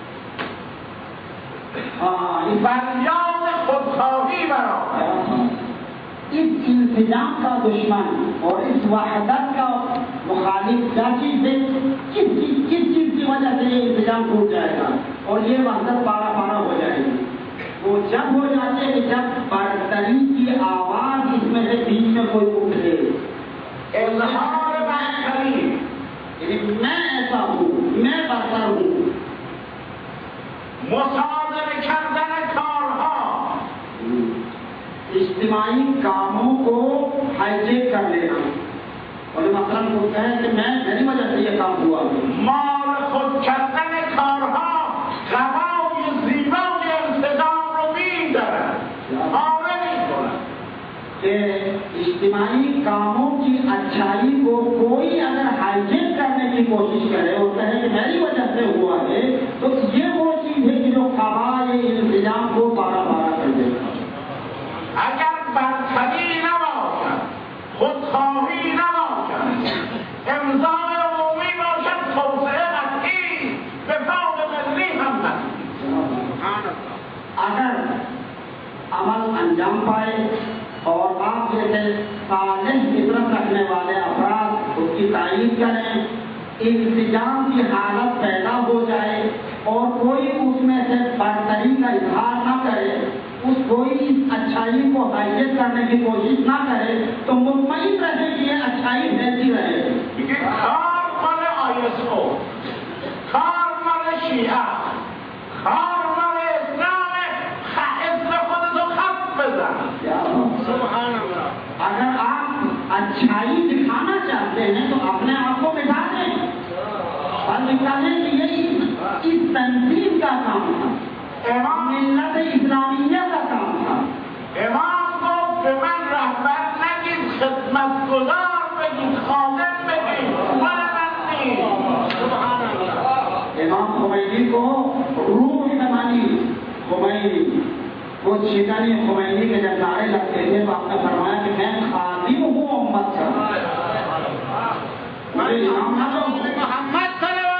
हाँ, इस बंजाओं में खुदखाही बना, इस इंतजाम का दुश्मन और इस वहदत का मुखालिफ क्या चीज है? किस चीज किस चीज की वजह से ये इंतजाम टूट जाएगा और ये वहदत पारा पारा हो जाएगी? वो जब हो जाते हैं कि जब बरतरी की आवाज इसमें से बीच में कोई उठे, इजहार बरतरी, मैं ऐसा हूँ, मैं बरतर हूँ, मुसादर करदन कारहा, इज्तिमाई कामों को हाईजेक कर लेना। और मसलन बोलता है कि मैं मेरी वजह से ये काम हुआ, माल खुद करदन कारहा, गवाओ ये जीवाओ ये इंतजाम रुबीद और नहीं बोला कि इज्तिमाई कामों की अच्छाई को कोई अगर हाईजेक करने की कोशिश करे और कहे कि मेरी वजह से हुआ है, तो ये वो चीज है कि जो खबा ये इंतजाम को बारा बारा कर देगा। अगर बरतरी न बाशद, खुदखाही न बाशद, इम्ज़ाए उमूमी बाशद, तौसीए अकीद, बिफाद मिल्ली हमदर्दी। अगर अमल अंजाम पाए और आप जैसे सालिह फितरत रखने वाले अफराद उसकी तारीफ करें, इंतजाम की हालत पैदा हो जाए और कोई उसमें से बरतरी का इजहार न करे, उस कोई इस अच्छाई को हाईजेक करने की कोशिश ना करे, तो मुतमईन रहे कि ये अच्छाई फैलती रहे। खार मरे आईएसओ, खार मरे शिया, खार मरे इस्लाम है, इसमें खुद तो खत बजा। अगर आप अच्छाई दिखाना चाहते हैं तो अपने आप को मिटा दें और निकालें कि ये इस तंजीम का काम था, मिल्लत इस्लामिया का काम था। इमाम को बिमन रहबर ने की खिदमत गुजार में की खादिम में की मरमती। इमाम खुमैनी को रूह में मानी खुमैनी, वो शिकनी खुमैनी के जब नारे लगते थे तो आपने फरमाया कि मैं खादिम हूँ उम्मत का। मोहम्मद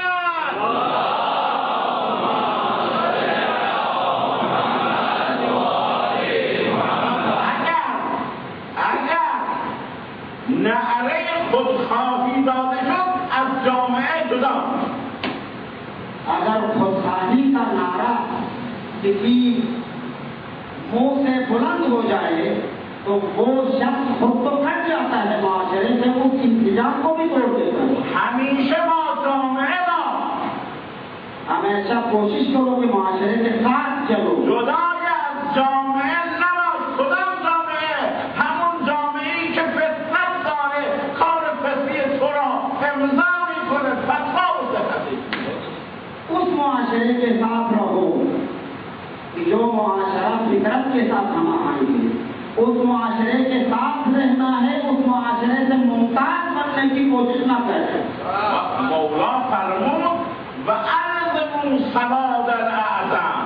नारे खुदखाही दादे अब जामे जुदा, अगर खुदखाही का नारा किसी मुंह से बुलंद हो जाए तो वो शख्स खुद तो कट जाता है माशरे से, उस इंतजाम को भी तोड़ देता है। हमेशा हमेशा कोशिश करो कि माशरे के साथ चलो। जुदा या जामे नवा खुदा जामे हम जामे के फितरत दारे कार फसी थोड़ा इम्ज़ामी करे फतवा उसे उस मुआशरे के साथ रहो कि जो मुआशरा फितरत के साथ हम आएंगे, उस मुआशरे के साथ रहना है, उस मुआशरे से मुमताज बनने की कोशिश ना करें। मौला फरमो वअज़मु सवाद अल-आज़म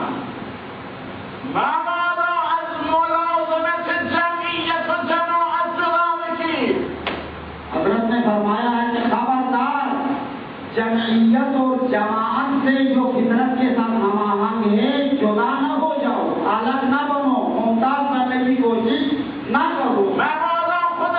मामादा अज़ मुलाज़मत जमीयत जमाअत जुदा की। हज़रत ने फरमाया है कि खबरदार जमीयत और जमाअत से जो फितरत के साथ हम आहंग है जुदा न हो जाओ, अलग न बनो, मुमताज बनने की कोशिश न करो। मामादा खुद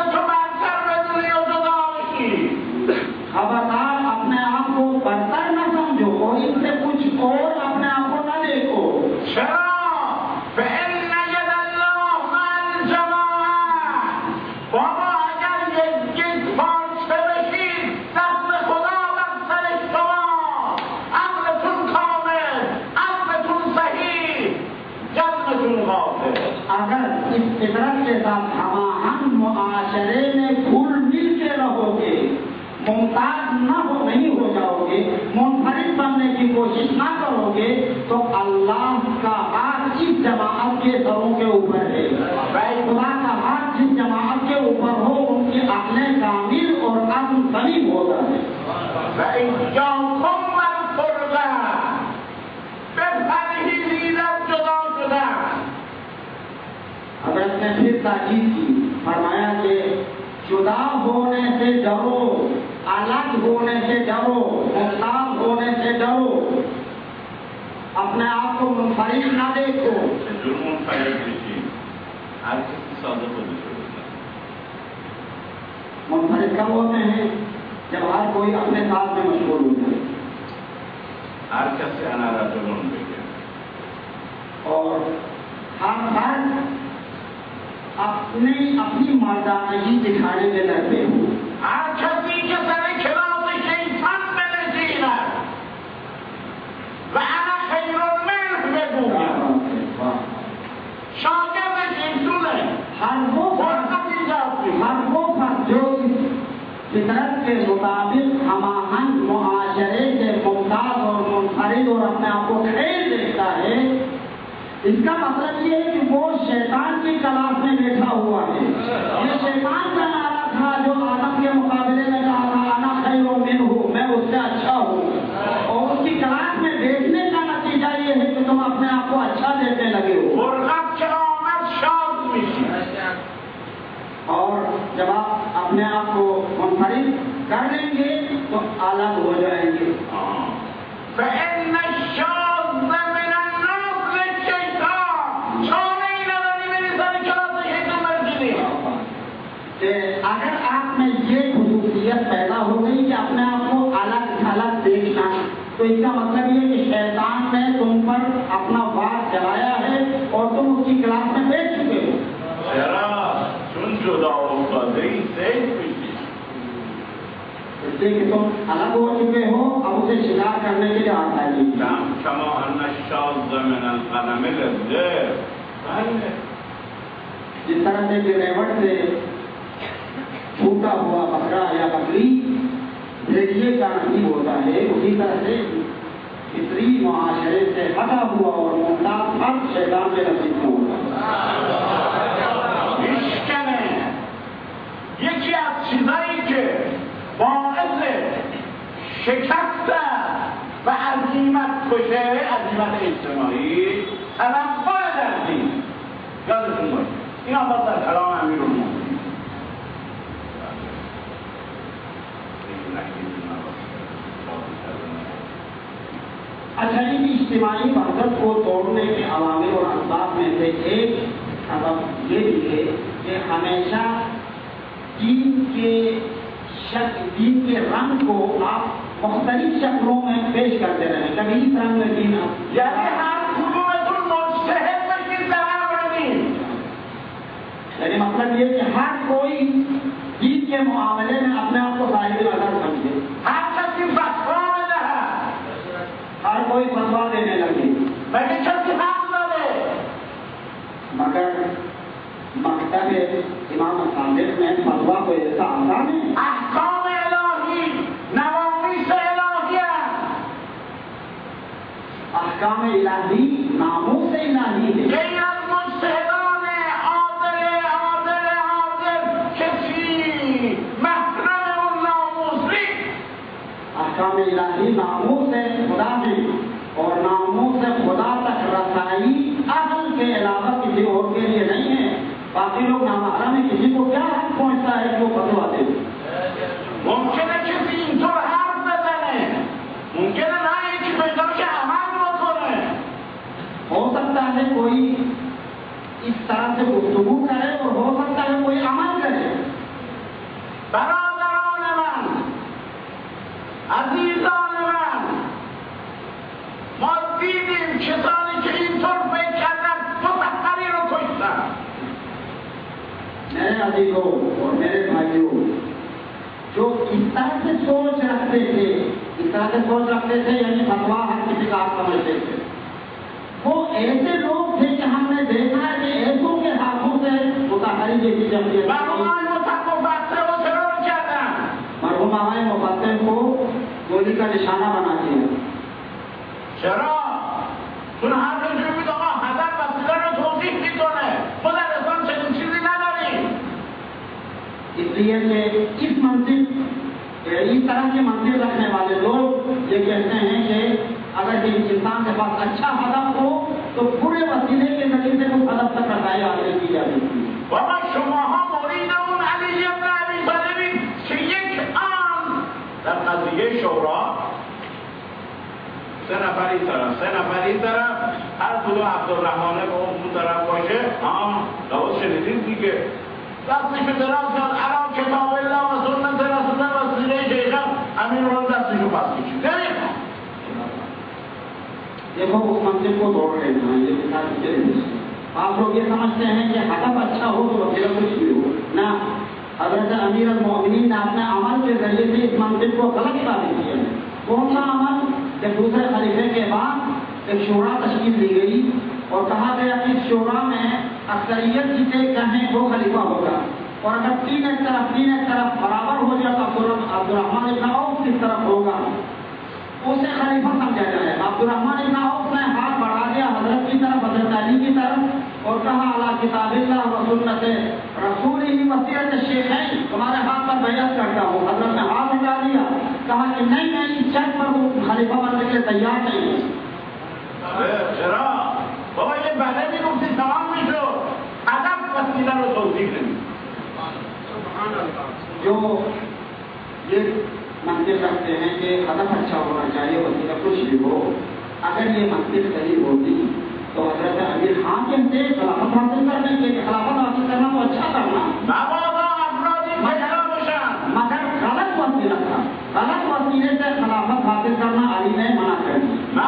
کی. خبردار اپنے آپ کو برتر نہ سمجھو اور ان سے کچھ اور اپنے آپ کو نہ دیکھو. چرا فإن ید اللہ مع الجماعة. بابا اگر یک یک پارچه بشید دست خدا بر سر شما، عقلتون کامل، عقلتون صحیح، جسمتون غافل. اگر اس فطرت کے ساتھ ہماہنگ معاشرے میں گھل مل کے رہو گے، ممتاز نہ ہو نہیں ہو جاؤ گے، منفرد بننے کی کوشش نہ کرو گے، تو اللہ کا ہاتھ اس جماعت کے سروں کے اوپر ہے. خدا کا ہاتھ جس جماعت کے اوپر ہو ان کی عقلیں کامل اور عزم سلیم ہوتا ہے. وإياكم والفرقة. بپرہیزید جدا جدا. حضرت نے پھر تاکید کی، فرمایا کہ جدا ہونے سے ڈرو، الگ ہونے سے ڈرو، مختلف ہونے سے ڈرو، اپنے آپ کو منفرد نہ دیکھو. جرم فائد بشی ہر کسی سادہ کو بچھوڑتا ہے. منفرد کب ہوتے ہیں؟ جب ہر کوئی اپنے ساتھ میں مشغول ہو جائے. ہر کس سے انارا جرم بے گیا اور ہر فرد اپنی اپنی مردانگی دکھانے کے لگتے ہو. ہر کسی کے سر خلاف شیطان میں نشینہ وَأَنَا خَيْرٌ مِّنْهُ بِگُویا. شاگرد شیطان ہے. ہر وہ فرقتی جاتی ہر وہ فرد جو اس فطرت کے مطابق ہماہنگ معاشرے سے ممتاز اور منفرد اور اپنے آپ کو کھیل دیکھتا ہے، اس کا مطلب یہ ہے کہ وہ شیطان کی کلاس میں بیٹھا ہوا ہے. یہ شیطان کا نعرہ تھا جو آدم کے مقابلے میں کہا تھا انا خیر منہ، میں اس سے اچھا ہوں، اور اس کی کلاس میں بیٹھنے کا نتیجہ یہ ہے کہ تم اپنے آپ کو اچھا دیکھنے لگے ہو. فرقت کے آمد شاد میشی. اور جب آپ اپنے آپ کو منفرد کر لیں گے تو الگ ہو جائیں گے. فإن الشاذ من الناس للشیطان. چھوڑے ہی نہ رہی میری ساری کلاس سے شیطان مرجی کہ اگر آپ میں یہ خصوصیت پیدا ہو گئی کہ اپنے آپ کو الگ تھلگ دیکھنا، تو اس کا مطلب یہ کہ شیطان نے تم پر اپنا وار چلایا ہے اور تم اس کی کلاس میں بیٹھ چکے ہو. ذرا چون جدا ہوگا دئی سے پیچھے اس لیے کہ تم الگ ہو چکے ہو، اب اسے شکار کرنے کے لیے آتا ہے. كما أن الشاذ من الغنم للذئب. جس طرح سے کہ ریوڑ سے چھوٹا ہوا بکرا یا بکری بھیڑیے کا نصیب ہوتا ہے، اسی طرح سے فطری معاشرے سے ہٹا ہوا اور ممتاز فرد شیطان میں نصیب نہ ہوتا. یکی از چیزایی که باعث شکست و عزیمت کشه، عزیمت اجتماعی، تنفر در دین. یادتون باشه این آمد در کلام امیرالمومنین. اچھا، ان اجتماعی وحدت کو توڑنے کے عوامل اور اسباب میں سے ایک سبب یہ بھی ہے کہ ہمیشہ دین کے شک دین کے رنگ کو آپ مختلف شکلوں میں پیش کرتے رہیں. کبھی اس رنگ میں دین یعنی ہر قلوبت المجتہد پر کس طرح بڑھنی، یعنی مطلب یہ کہ ہر کوئی دین کے معاملے میں اپنے آپ کو صاحب نظر سمجھے. ہر کسی فتوا میں رہا، ہر کوئی فتوا دینے لگے، لیکن کسی حق نہ دے. مگر مکتب امام صادق میں فتوا کو ایسا آسان ہے. احکام الہی نوامیس الہیہ، احکام الہی ناموس الہی ہے. غیر از مجتہدان عادل عادل عادل کسی محرم اون ناموس نہیں. احکام الہی ناموس ہے خدا میں، اور ناموس خدا تک رسائی اہل کے علاوہ کسی اور کے لیے نہیں ہے. باقی لوگ نامحرم ہے، کسی کو کیا حق پہنچتا ہے کہ وہ فتوا دے. ممکن ہے کسی اینطور حرف بزنه، ممکن ہے نہ یکی پیدا که عمل بکنه. ہو سکتا ہے کوئی اس طرح سے گفتگو کرے اور ہو سکتا ہے کوئی عمل کرے. برادران من من عزیزان من ما دیدیم کسانی که اینطور فکر کردن متحری رو کشتن. میرے عزیزوں اور میرے بھائیوں، جو اس طرح سے سوچ رکھتے تھے اس طرح سے سوچ رکھتے تھے یعنی فتوا ہر کسی کا حق سمجھتے تھے، وہ ایسے لوگ تھے کہ ہم نے دیکھا ہے کہ ایسوں کے ہاتھوں سے متحری جیسی جمہوریت مرحوم آئے مفسر کو گولی کا نشانہ بنا دیا. چرا چون حرف جو بود آقا هدف وسیله رو توضیح میکنه، ما در اسلام چنین چیزی نداریم. اس لیے کہ اس منطق اس طرح کے منطق رکھنے والے لوگ یہ کہتے ہیں کہ اگر کسی انسان کے پاس اچھا ہدف ہو تو پورے وسیلے کے ذریعے سے اس ہدف تک رسائی حاصل کی جا سکتی ہے. بابا شماها مرید اون علی ابن ابی طالب که یک آن در قضیه شورا سه نفری طرف سه نفری طرف هر کدوم عبدالرحمانه به اون طرف باشه. ها لابد شنیدید دیگه دستشو دراز کرد علا کتاب الله و سنت رسول الله و سیره شیخم امین رو دستشو پس کشید. نمیخوام دیکھو اس منطق کو توڑ لینا ہے. یہ مثال کے لیے آپ لوگ یہ سمجھتے ہیں کہ ہدف اچھا ہو تو وسیلہ کچھ بھی ہو نہ. حضرت امیر المؤمنین نے اپنے عمل کے ذریعے سے اس منطق کو غلط ثابت کیا ہے. کون سا عمل؟ کہ دوسرے خلیفے کے بعد ایک شورا تشکیل دی گئی اور کہا گیا کہ اس شورا میں اکثریت جسے کہیں وہ خلیفہ ہوگا اور اگر تین ایک طرف تین ایک طرف برابر ہو جائے تو عبدالرحمن ابن عوف کس طرف ہوگا اسے خلیفہ سمجھا جائے. عبدالرحمن ابن عوف نے ہاتھ بڑھا دیا حضرت کی طرف حضرت علی کی طرف اور کہا اعلیٰ کتاب اللہ و سنت رسول ہی وصیت شیخین تمہارے ہاتھ پر بیعت کرتا ہوں. حضرت نے ہاتھ اٹھا دیا کہا کہ نہیں میں اس شرط پر وہ خلیفہ بننے کے تیار نہیں ہوں. بابا یہ پہلے بھی ان سے تمام میں جو ادب وسیلہ رو توضیح نہیں جو یہ منطق رکھتے ہیں کہ ہدف اچھا ہونا چاہیے وسیلہ کچھ بھی ہو. اگر یہ منطق صحیح ہوتی تو حضرت امیر خان کہتے خلافت حاصل کرنے کے خلافت حاصل کرنا تو اچھا کرنا مگر غلط وسیلہ تھا. غلط وسیلے سے خلافت حاصل کرنا علی نے منع کر دیا.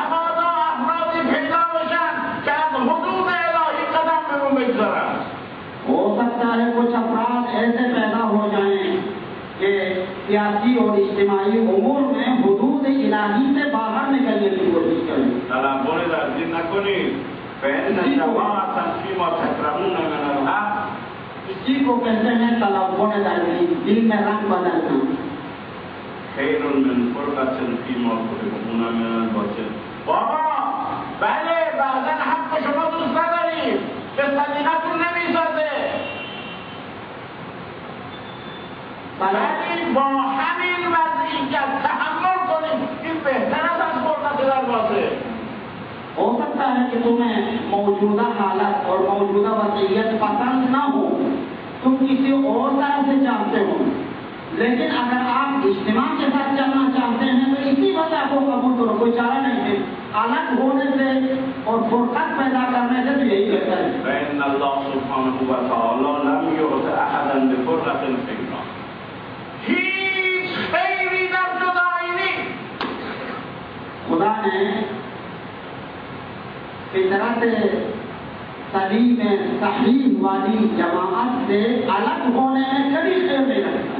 ہو سکتا ہے کچھ افراد ایسے پیدا ہو جائیں کہ سیاسی اور اجتماعی امور میں حدود الہی سے باہر نکلنے کی کوشش کریں. اسی کو کہتے ہیں تلون ترتیب دل میں رنگ بدلنا. بابا پہلے بعضاً حق کو شما دوست نداریم به سلیقتون نمیسازه ولی با همین وضعیت تحمل کنیم این بهتر است از فرقت دروازه. ہو سکتا ہے کہ تمہیں موجودہ حالت اور موجودہ وضعیت پسند نہ ہو، تم کسی اور طرح سے چاہتے ہو، لیکن اگر آپ اجتماع کے ساتھ چلنا چاہتے ہیں تو اسی وجہ کو قبول کرو. کوئی چارہ نہیں ہے. الگ ہونے سے اور فرقت پیدا کرنے سے تو یہی بہتر ہے. فإن الله سبحانه وتعالى لم يعط أحدا بفرقة فينا. هیچ خیری در جدایی نیست. خدا نے فطرت سلیم صحیح والی جماعت سے الگ ہونے میں کبھی خیر نہیں رکھتا.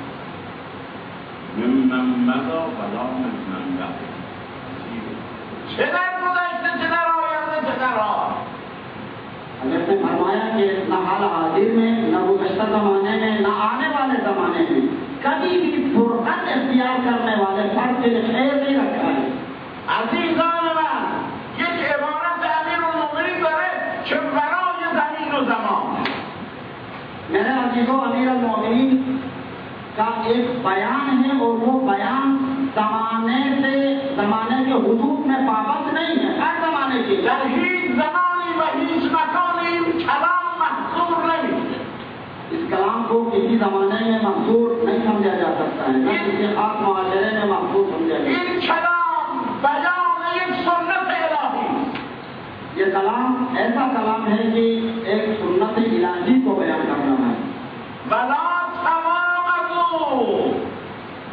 ممن مضى ولا ممن بقي. چدر گذشته چدر آینده چدر آ. حضرت نے فرمایا کہ نہ حال حاضر میں نہ گزشتہ زمانے میں نہ آنے والے زمانے میں کبھی بھی فرقت اختیار کرنے والے فرد کے لیے خیر نہیں رکھا ہے. عزیزان من یک عبارت امیر المؤمنین داره چه برای زمین و زمان. میرے عزیزوں امیر المؤمنین کا ایک بیان ہے اور وہ بیان زمانے سے زمانے کے حدود میں پابند نہیں ہے. ہر زمانے کی در هیچ زمانی و هیچ مکانی این کلام محصور نہیں. اس کلام کو کسی زمانے میں محصور نہیں سمجھا جا سکتا ہے، نہ کسی خاص معاشرے میں محصور سمجھا جا سکتا ہے. این کلام بیان یک سنت الہی. یہ کلام ایسا کلام ہے کہ ایک سنت الہی کو بیان کر رہا ہے. بلا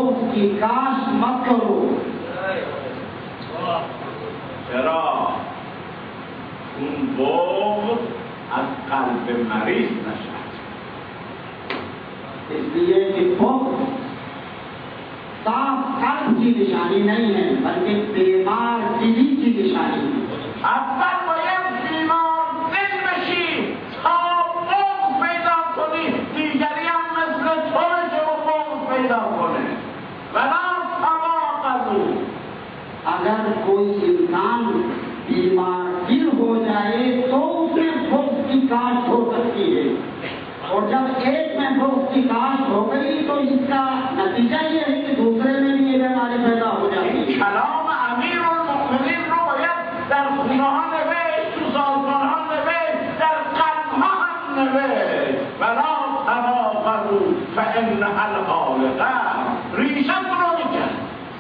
بغض کی کاشت مت کرو. چرا؟ اون بغض از قلب مریض نشد. اس لیے کہ بغض صاف قلب کی نشانی نہیں ہے بلکہ بیمار دلی کی نشانی ہے. اول باید بیمار دل بشی تا بغض پیدا کنی، دیگری هم مثل تو بشه و بغض پیدا کنه. ولا تباغضوا. اگر کوئی انسان بیمار دل ہو جائے تو اس میں بغض کی کاشت ہو سکتی ہے، اور جب ایک میں بغض کی کاشت ہو گئی تو اس کا نتیجہ یہ ہے کہ دوسرے میں بھی یہ بیماری پیدا ہو جاتی ہے. کلام امیر المؤمنین رو باید در خونه ها نوشت، تو سازمان ها نوشت، در قلب ها هم نوشت. ولا تباغضوا فانها الحالقه. ریشه رو میکن.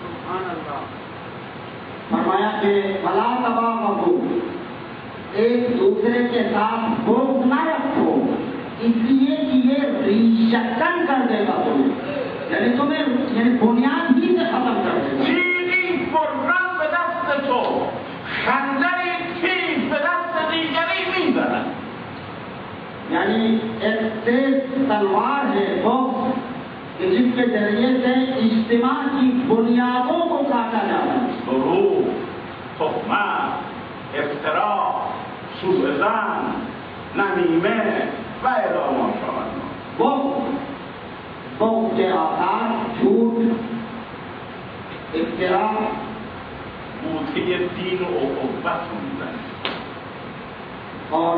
فرمایا کہ فلا تباغضوا، ایک دوسرے کے ساتھ بغض نہ رکھو، اس لیے کہ یہ ریشکن کر دے گا تمہیں، یعنی تمہیں یعنی بنیاد ہی سے ختم کر دے گا. تیری بران به دست تو، خنجری تیز به دست دیگری میزند. یعنی ایک تیز تلوار ہے بغض کہ جس کے ذریعے سے اجتماع کی بنیادوں کو کاٹا جاتا ہے. دروغ، تہمت، افترا، سوء ظن، نمیمه و الی ما شاء الله. بغض بغض کے آثار جھوٹ، افترا، بوته دین و اخوت میزنه. اور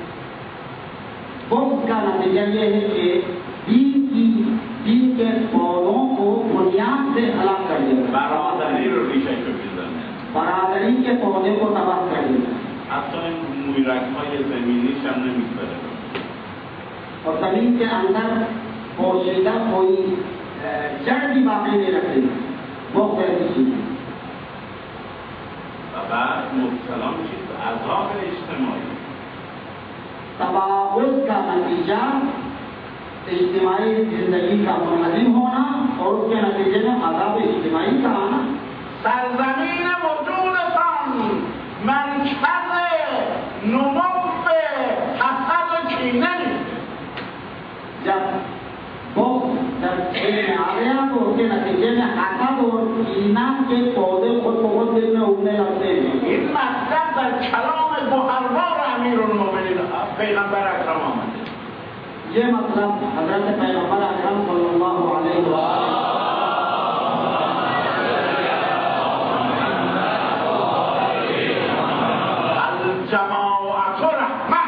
بغض کا نتیجہ یہ ہے کہ دین کی دین کے پودوں کو بنیاد سے ہلاک کر دے گا. برادری رو ریشه که میزنه. برادری کے پودے کو تباہ کر دے گا. حتی این مویرک‌های زمینیش هم نمی‌گذاره. اور زمین کے اندر پوشیدہ کوئی جڑ بھی باقی نہیں رکھے گا. بہت ایسی چیز ہے. و بعد مبتلا میشید به عذاب اجتماعی. تباغض کا نتیجہ اجتماعی زندگی کا منہدم ہونا اور اس کے نتیجے میں عذاب اجتماعی کا آنا. سرزمین وجودتان منشأ نمو حسد و کینه میشه. جب بغض جب دل میں آ گیا تو اس کے نتیجے میں حسد اور کینہ کے پودے خود بخود دل میں اگنے لگتے ہیں. این مطلب در کلام گوهروار امیرالمومنین پیغمبر اکرم آمده. یہ مطلب حضرت پیغمبر اکرم صلی اللہ علیہ وسلم الجماعت رحمه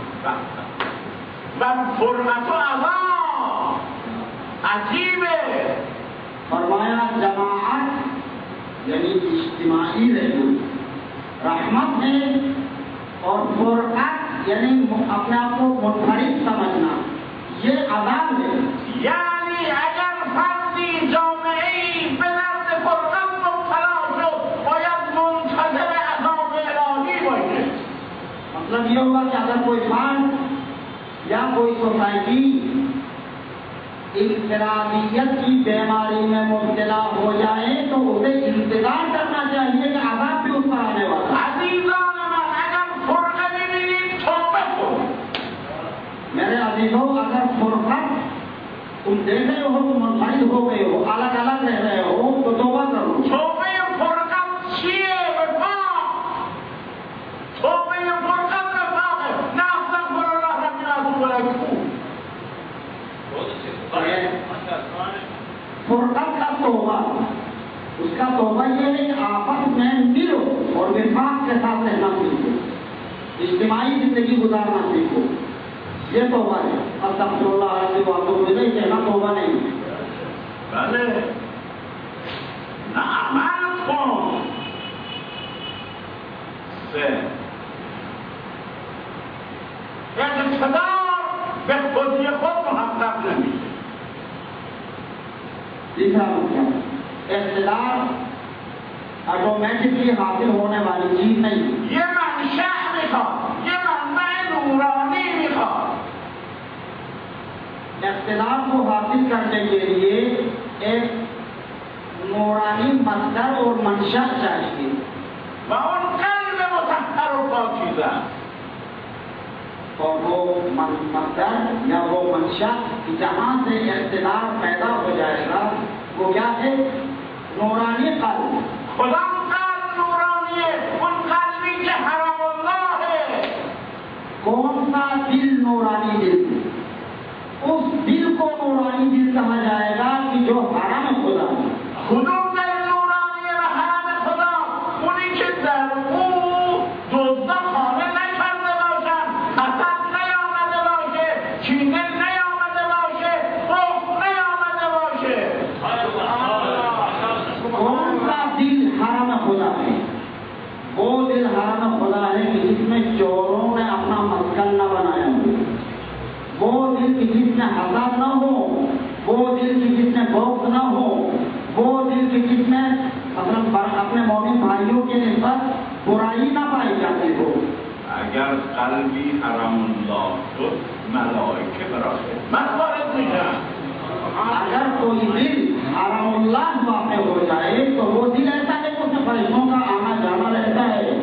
و فرقت عذاب. عجیبه. فرمایا جماعت یعنی اجتماعی رہنا رحمت ہے، اور فرقت یعنی اپنے آپ کو منفرد سمجھنا یہ عذاب ہے. یعنی اگر فردی جامعه‌ای به درد فرقت مبتلا شد باید منتظر عذاب الهی باشه. مطلب یہ ہوگا کہ اگر کوئی فرد یا کوئی سوسائٹی انفرادیت کی بیماری میں مبتلا ہو جائے تو اسے انتظار کرنا چاہیے کہ عذاب بھی اس پر آنے والا. عزیزان من اگر فرقه می‌بینید توبه کن. میرے عزیزوں، اگر فرقت تم دیکھ رہے ہو تم منفرد ہو گئے ہو، الگ الگ رہ رہے ہو تو توبہ کرو. توبه فرقت چیه؟ وفاق. توبه فرقت وفاقه. نه استغفر الله ربی اتوب الیه. فرقت کا توبہ، اس کا توبہ یہ ہے کہ آپس میں ملو اور وفاق کے ساتھ رہنا سیکھو، اجتماعی زندگی گزارنا سیکھو. یہ توبہ ہے. استغفر اللہ ربی واتوب الیہ کہنا توبہ نہیں. بله. نه عمل کن. سه اقتدار به خودی خود محقق نمیشه. تیسرا مطلب اقتدار آٹومیٹکلی حاصل ہونے والی چیز نہیں. یہ منشأ میخواد، یہ منبع نورانی میخواد. اقتدار کو حاصل کرنے کے لیے ایک نورانی مصدر اور منشا چاہیے و اون قلب مطهر و پاکیزه اور وہ مصدر یا وہ منشا جہاں سے اختلاف پیدا ہو جائے گا وہ کیا ہے؟ نورانی قلب. خدا قلب نورانی ہے، ان قلبی کے حرم اللہ ہے. کون سا دل نورانی دل؟ اس دل کو نورانی دل کہا جائے گا کہ جو حرم خدا ہے. خدا در نورانی و حرم خدا اونی که در او دزدا خانه نکرده باشن، حسد نیامده باشه، کینه نیامده باشه، بغض نیامده باشه. کون سا دل حرم خدا ہے؟ وہ دل حرم خدا ہے کہ جس میں چوروں نے اپنا مسکن نہ بنایا ہو، وہ دل کی جس میں حسد نہ ہو، وہ دل کی جس میں بغض نہ ہو، وہ دل کی جس میں اپنے مومن بھائیوں کے نسبت برائی نہ پائی جاتی ہو. اگر قلبی حرم اللہ شد ملائکه براش خدمت وارد میشن. اگر کوئی دل حرم اللہ واقع ہو جائے تو وہ دل ایسا ہے کہ اس میں فرشتوں کا آنا جانا رہتا ہے.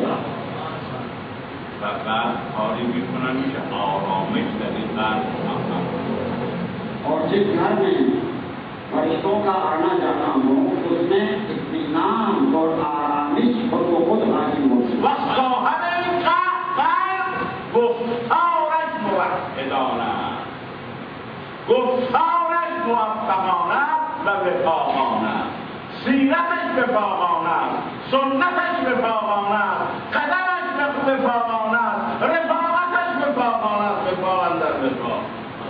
و بعد کاری میکنن که آرامش در این قلب محقق. اور جس گھر میں فرشتوں کا آنا جانا ہو اس میں اطمینان اور آرامش خود و خود حاصل ہو. و صاحب این قلب گفتارش موحدانه است، گفتارش موفقانه است و وفاقانه است، سیرتش وفاقانه است، سنتش وفاقانه است، قدمش وفاقانه است، رفاقتش وفاقانه است. وفاق اندر وفاق.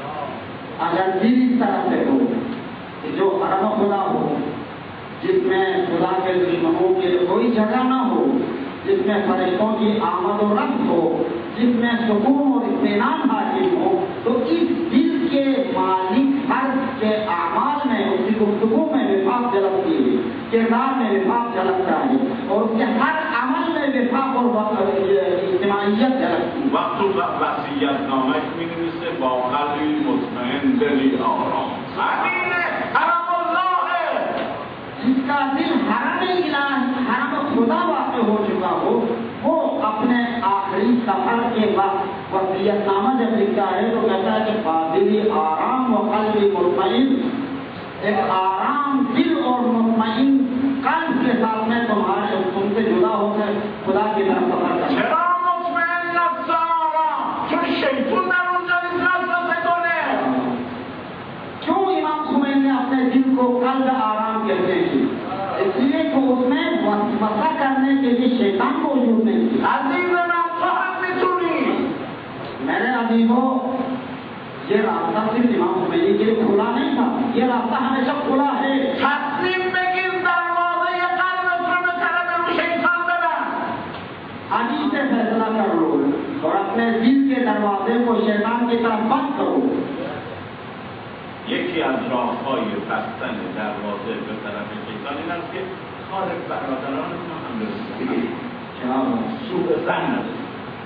اگر دل اس طرح سے ہو کہ جو حرم خدا ہو، جس میں خدا کے دشمنوں کے کوئی جگہ نہ ہو، جس میں فرشتوں کی آمد و رفت ہو، جس میں سکون اور اطمینان حاصل ہو، تو اس دل کے مالک ہر کے اعمال میں، اس کی گفتگو میں وفاق جھلکتی ہے، کردار میں وفاق جھلکتا ہے، اور اس کے ہر عمل میں وفاق اور اجتماعیت جھلکتی ہے. وقت وصیت نامش می‌نویسه با قلبی مطمئن دلی آرام. همین حرم اللہ ہے. جس کا دل حرم الہی، حرم خدا واقع ہو چکا ہو، وہ اپنے آخری سفر کے وقت وصیت نامہ جب لکھتا ہے تو کہتا ہے کہ فاضلی آرام و قلبی مطمئن، ایک آرام دل اور مطمئن قلب کے ساتھ میں تمہارے تم سے جدا ہو کر خدا کی طرف سفر کرتا ہے. چرا مطمئن نفس آرام؟ چون شیطان در اونجا نیست وسوسه کنه. کیوں امام خمینی نے اپنے دل کو قلب آرام کہتے ہیں؟ اس لیے کہ اس میں وسوسہ کرنے کے لیے شیطان موجود نہیں. عزیز من تو هم میتونی. میرے عزیزوں، یہ راستہ صرف امام خمینی کے لیے کھلا نہیں تھا، یہ راستہ ہمیشہ کھلا ہے. تصمیم بگیر دروازه قلبت رو به طرف رو شیطان ببند. ابھی سے فیصلہ کر لو اور اپنے دل کے دروازے کو شیطان کی طرف بند کرو. یکی از راههای بستن دروازه به طرف شیطان این است که کار برادران ما هم رسیدن. سوء ظن نداریم.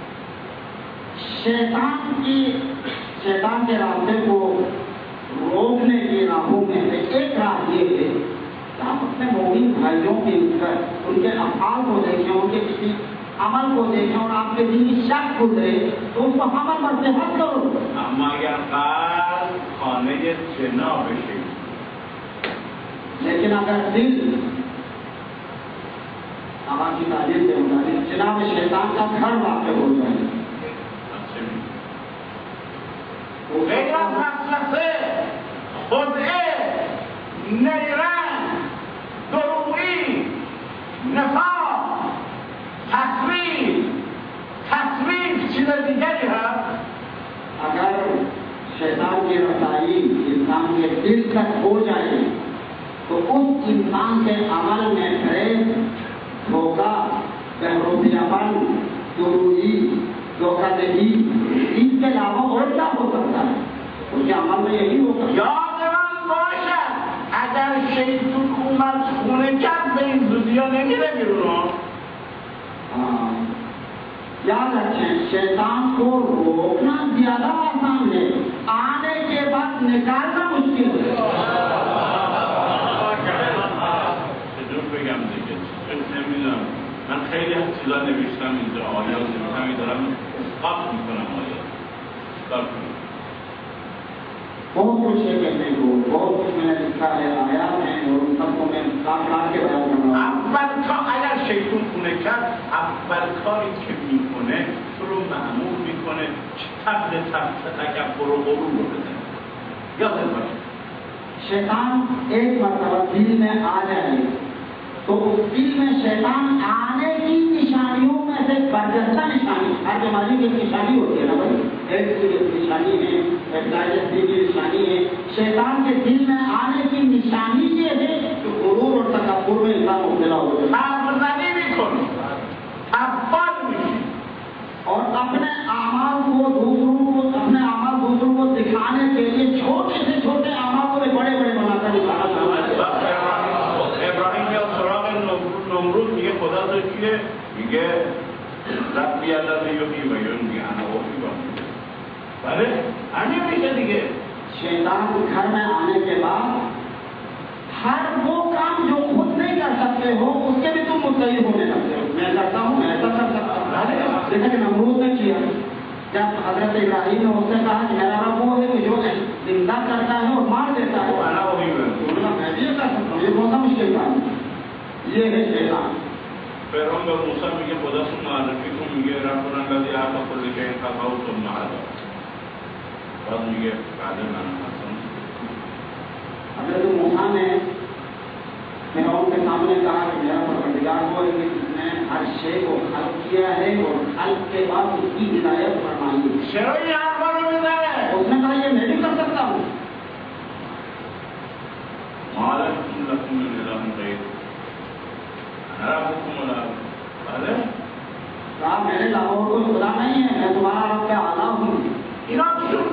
شیطان کی شیطان کے راستے کو روکنے کی راہوں میں سے ایک راہ یہ ہے کہ آپ اپنے مومن بھائیوں کے ان کے افعال کو دیکھیں، ان کے کسی عمل کو دیکھیں اور آپ کے دل کی شک گزرے تو اس کو عمل پر صحت کرو. اما اگر قلب خانه زنا بشه، لیکن اگر دل آقا کی تعلیم کے مطابق جناب شیطان کا گھر واقع ہو جائے غیر از وسوسه، خدعه، نیرنگ، دروغی، نفاق، تصویر تصویر چیز دیگری هست. اگر شیطان کی رسائی انسان کے دل تک ہو جائے تو اس انسان کے عمل میں فریب، دھوکہ، بہروپیاپن، دروغی، دھوکہ دہی، اس کے علاوہ اور کیا ہو سکتا ہے؟ اس کے عمل میں یہی ہوگا. یاد من باشد اگر شیطان اومد خونه کرد به این زودی ها نمیره بیرون. یاد رکھیں، شیطان کو روکنا زیادہ آسان ہے، آنے کے بعد نکالنا مشکل ہے. خیلی از چیزا نوشتم اینجا، آیات نوشتم دارم اسقاط میکنم آیات اسقاط میکنم. بہت کچھ ہے کہنے کو، بہت کچھ میں نے لکھا ہے، آیات ہیں اور ان سب کو میں کام کام کے بیان کر رہا ہوں. اول کار اگر شیطان خونه کرد اول کاری که میکنه تو رو مأمور میکنه تب به تب تکبر و غرور رو بزنه. یادت باشه شیطان ایک مرتبہ دل میں آ جائے تو اس دل میں شیطان آنے کی نشانیوں میں سے برجستہ نشانی، ہر بیماری کی ایک نشانی ہوتی ہے نا بھائی، ایک کی نشانی ہے، ہیپیٹائٹس بی کی نشانی ہے. شیطان کے دل میں آنے کی نشانی یہ ہے کہ غرور اور تکبر میں انسان مبتلا ہو جائے. حرفزنی میکنه تبال میشه اور اپنے اعمال کو دوسروں کو اپنے اعمال دوسروں کو دکھانے کے لیے چھوٹے سے چھوٹے اعمال کو بھی بڑے بڑے بناتا دکھانا. ابراهیم میاد سراغ نمرود میگه خدا تو کیه؟ میگه ربی الذی یحیی و یمیت، میگه انا احیی و امیت. بله همین میشه دیگه. شیطان گھر میں آنے کے بعد ہر وہ کام جو خود نہیں کر سکتے ہو اس کے بھی تم متحد ہونے لگتے ہو. میں کرتا ہوں، میں ایسا کر سکتا ہوں. جیسا کہ نمرود نے کیا، جب حضرت ابراہیم نے اس سے کہا کہ میرا رب وہ ہے جو زندہ کرتا ہے اور مار دیتا ہے، انا احیی و امیت. میں بھی یہ کر سکتا ہوں. یہ بہت مشکل کام ہے. یہ ہے شیطان. فرعون به موسی میگه خداتون معرفی کن، میگه ربنا الذی اعطی کل شیء خلقه ثم هدی. بعد میگه بله من هستم. حضرت موسیٰ نے فرعون کے سامنے کہا کہ میرا پروردگار وہ ہے کہ جس نے ہر شے کو خلق کیا ہے اور خلق کے بعد اس کی ہدایت فرمائی ہے. چرا این حرفا رو میزنه؟ اس نے کہا یہ میں بھی کر سکتا ہوں. ما لکم لکم من اله غیر انا ربکم الاعلی. بله کہا میرے علاوہ اور کوئی خدا نہیں ہے، میں تمہارا رب کا اعلیٰ ہوں. اینا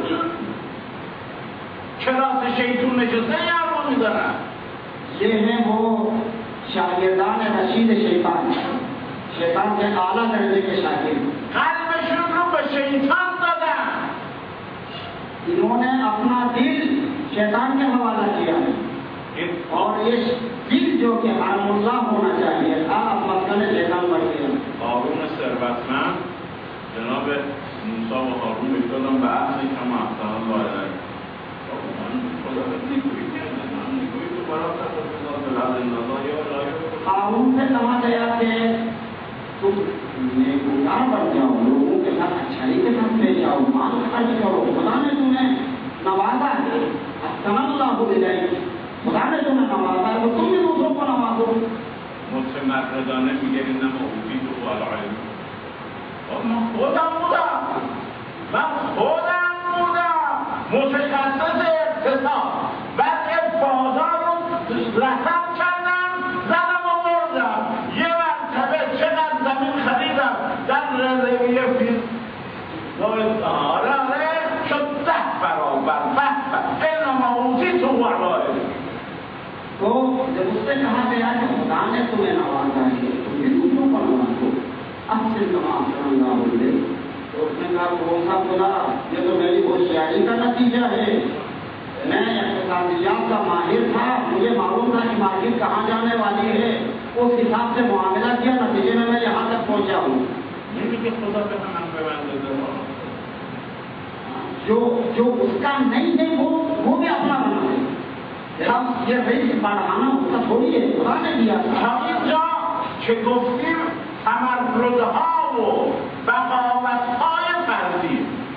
کلاس شیطون نشسته این حرفا میزنن. یہ ہیں وہ شاگردان رشید شیطان، شیطان کے اعلیٰ درجے کے شاگرد. قلبشون رو به شیطان دادن. انہوں نے اپنا دل شیطان کے حوالہ کیا ہے. اور یہ دل جو کہ حرم اللہ ہونا چاہیے تھا اب مسئلہ شیطان بڑھ گیا. قارون ثروتمند جناب موسی و هارون می‌گفتن به عهد شما احسن الله الیک. من خدا را نیکویی کردم، من نیکویی تو برات فرستادم به لحظه الله یا لا. قارون سے کہا گیا کہ تم نیکوکار بن جاؤ، لوگوں کے ساتھ اچھائی کے ساتھ لے جاؤ، مال خرچ کرو. خدا نے تمہیں نوازا ہے، احسن اللہ الیک. خدا نے تمہیں نوازا ہے تو تم بھی دوسروں کو نوازو. متمردانه میگه انما اوتیته علی علم. اور من خودم بودم، من خودم بودم متخصص اقتصاد، بعد بازار رو رقم کردم، زدم و بردم. یه مرتبه چقدر زمین خریدم در رزویه فیل آره آره شد ده برابر ده انما اوتیته علی علم. تو جب اس سے کہا گیا کہ خدا نے تمہیں نوازا ہے تم بھی دوسروں کو نوازو، اب سے تمام اللہ علیہ. تو اس نے کہا کون سا خدا؟ یہ تو میری ہوشیاری کا نتیجہ ہے. میں اقتصادیات کا ماہر تھا، مجھے معلوم تھا کہ مارکیٹ کہاں جانے والی ہے، اس حساب سے معاملہ کیا، نتیجے میں میں یہاں تک پہنچا ہوں. جو جو اس کا نہیں ہے وہ وہ بھی اپنا بنا ہے. یہ رئیس بڑھانا اس کا تھوڑی ہے، خدا نے دیا تھا. همینجا که گفتیم تمردها و بغاوت‌های فردی.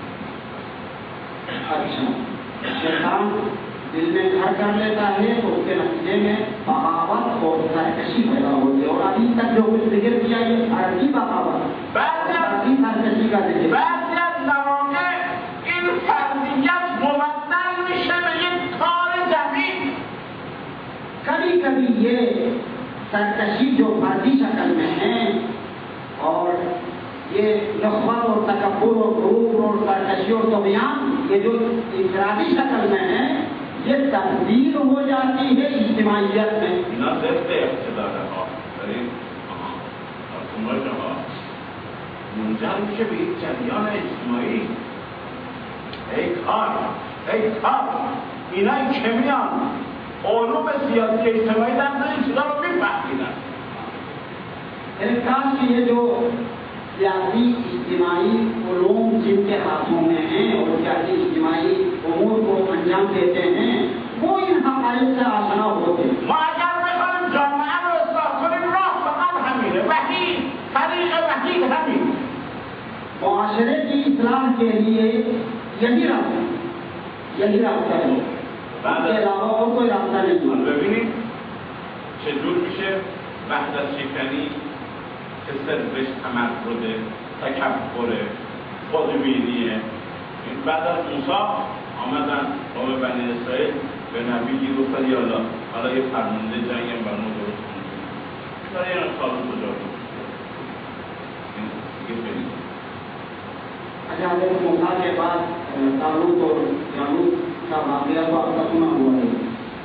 اچھا شیطان دل میں گھر کر لیتا ہے تو اس کے نتیجے میں بغاوت اور سرکشی پیدا ہوتی ہے. اور ابھی تک جو کچھ ذکر کیا یہ فردی بغاوت، فردی سرکشی کا ذکر. بعضی از مواقع این فردیت مبدل میشه به یک کار جمعی. کبھی کبھی یہ سرکشی جو فردی شکل میں ہے اور یہ نخوت اور تکبر اور غرور اور سرکشی اور طغیان یہ جو انفرادی شکل میں ہے یہ تبدیل ہو جاتی ہے اجتماعیت میں. اینا ضد اقتدار ها داریم آسمای ها منجر میشه به یک جریان اجتماعی. ای کار ای کار اینا که میان علوم سیاسی اجتماعی در این چیزا رو میفهمیدن. کاش یہ جو سیاسی اجتماعی علوم جن کے ہاتھوں میں ہیں اور سیاسی اجتماعی امور کو انجام دیتے ہیں وہ ان حقائق سے آشنا ہوتے ہیں. ما اگر بخوایم جامعه رو اصلاح کنیم راه فقط همینه. وحید طریق وحید همین. معاشرے کی اصلاح کے لیے یہی راستہ یہی راستہ ہے. اس کے علاوہ اور کوئی راستہ نہیں. ببینید چجور میشه وحدت شکنی که صرفش تمرده، تکبره، خودبینیه. این بعد از موسی آمدن قوم بنی اسرائیل به نبی گفتن یا الله حالا یه فرمانده جنگ هم بر ما درست کنید. برای این طالوت کجا بود؟ این دیگه خیلی اچھا حضرت موسیٰ کے بعد طالوت اور جالوت کا واقعہ تو آپ کا سنا ہوا ہے.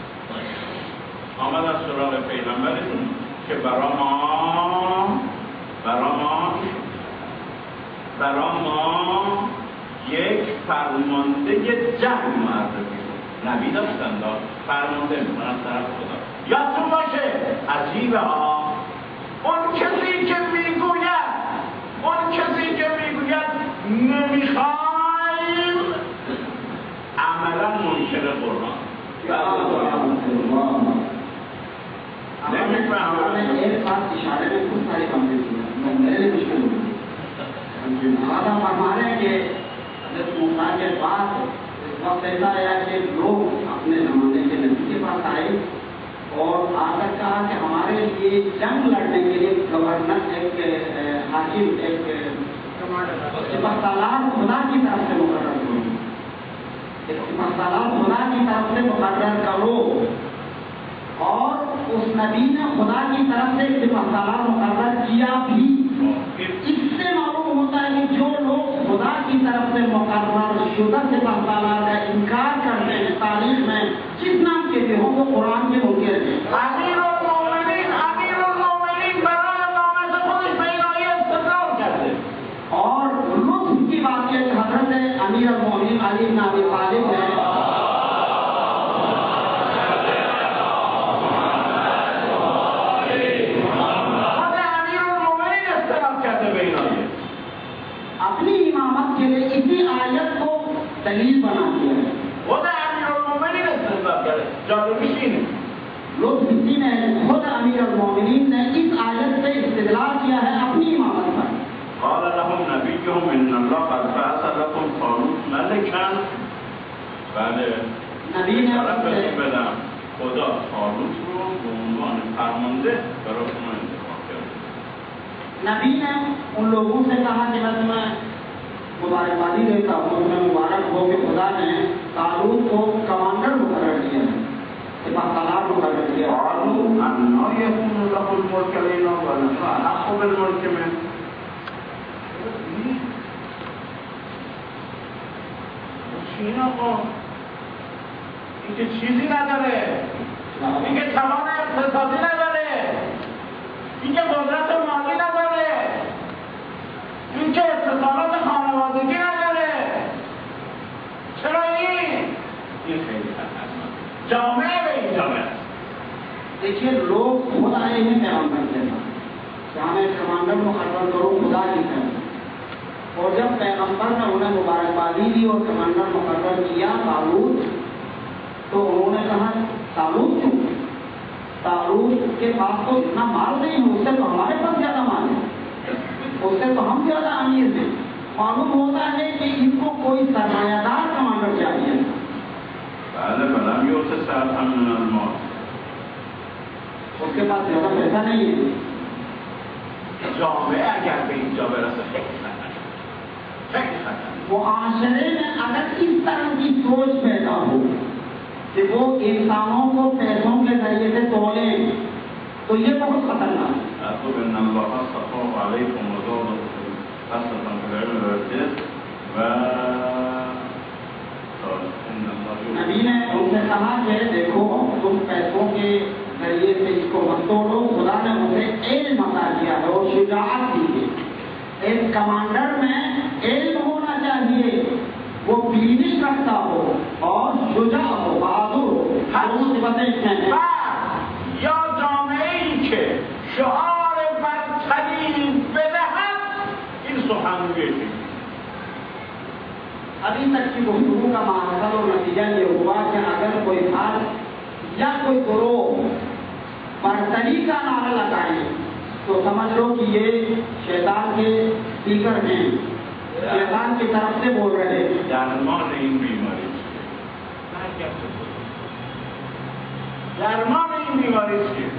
آمدن سراغ پیغمبرشون که برا ما برا ما برا ما یک فرمانده جنگ معرفی کن. نبی داشتن دار فرمانده میکنن از طرف خدا. یادتون باشه عجیبه ها اون کسی که میگوید اون کسی که میگوید نمیخوایم عملا منکر قرآن. ایک ساتھ اشارے میں بہت ساری باتیں کی میرے لیے مشکل ہوئی. آدھا فرما رہے ہیں کہ حضرت موسیٰ کے بعد اس وقت ایسا آیا کہ لوگ اپنے زمانے کے نبی کے پاس آئے اور آ کر کہا کہ ہمارے لیے جنگ لڑنے کے لیے گورنر ایک حاکم ایک سپہ سالار خدا کی طرف سے مقرر کرو. ایک سپہ سالار خدا کی طرف سے مقرر کرو. اور اس نبی نے خدا کی طرف سے سپہ سالار مقرر کیا بھی. اس سے معلوم ہوتا ہے کہ جو لوگ خدا کی طرف سے مقرر شدہ سپہ سالار کا انکار کرتے ہیں تاریخ میں جس نام کے بھی ہوں وہ قرآن کے منکر ہیں. امیر المومنین امیر المومنین برای نام سے خودش به این آیه استدلال کرده. اور لطف کی بات یہ کہ حضرت امیر المومنین علی بن ابی طالب ہے اپنی امامت کے لیے اسی آیت کو دلیل بنا دیا ہے. خود امیر المومنین استدلال کرده. جالبیش اینه لطف اسی میں خود امیر المومنین نے اس آیت سے استدلال کیا ہے اپنی امامت پر. قال لهم نبيهم ان الله قد بعث لكم طالوت ملكا. بله نبی نے بدم خدا طالوت رو به عنوان فرمانده براتون انتخاب کرده. نبی نے ان لوگوں سے کہا کہ میں تمہیں مبارکبادی دیتا ہوں تمہیں مبارک ہو کہ خدا نے طالوت کو کمانڈر مقرر کیا ہے سپہ سالار مقرر کیا. قالوا انا يكون له الملك علينا ونحن احق بالملك منه. این آقا این که چیزی نداره این که توان اقتصادی نداره این که قدرت مالی نداره این که اتصالات خانوادگی نداره. چرا این؟ این خیلی خطرناکه. جامعه به این جامعه است. دیکھیے لوگ خود آئے ہیں پیغمبر کے پاس کہ ہمیں کمانڈر مقرر کرو خدا کی طرف. اور جب پیغمبر نے انہیں مبارکبادی دی اور کمانڈر مقرر کیا طالوت تو انہوں نے کہا طالوت کیوں؟ طالوت کے پاس تو اتنا مال نہیں ہے اس سے تو ہمارے پاس زیادہ مال ہے اس سے تو ہم زیادہ امیر ہیں. معلوم ہوتا ہے کہ ان کو کوئی سرمایہ دار کمانڈر چاہیے. اس کے پاس زیادہ پیسہ نہیں ہے. جامعه اگر به اینجا برسه خیلی خطرناکه. خیلی خطرناکه. معاشرے میں اگر اس طرح کی سوچ پیدا ہو کہ وہ انسانوں کو پیسوں کے ذریعے سے تولیں تو یہ بہت خطرناک ہے. اطلب ان الله اصطفى عليكم وزادكم بسطة في العلم والجسم و نبی نے ان سے کہا کہ دیکھو تم پیسوں کے ذریعے سے اس کو مت توڑو. خدا نے مجھے علم عطا کیا ہے اور شجاعت دی ہے. ایک کمانڈر میں علم ہونا چاہیے وہ بینش رکھتا ہو اور شجاع ہو بہادر ہو. دونوں صفتیں اس میں ہیں. یا جامعه ای که شعار برتری ابھی تک کی گفتگو کا مقصد اور نتیجہ یہ ہوا کہ اگر کوئی فرد یا کوئی گروہ برتری کا نعرہ لگائے تو سمجھ لو کہ یہ شیطان کے اسپیکر ہیں، شیطان کی طرف سے بول رہے ہیں۔ درمان این بیماری درمان این بیماری چیه؟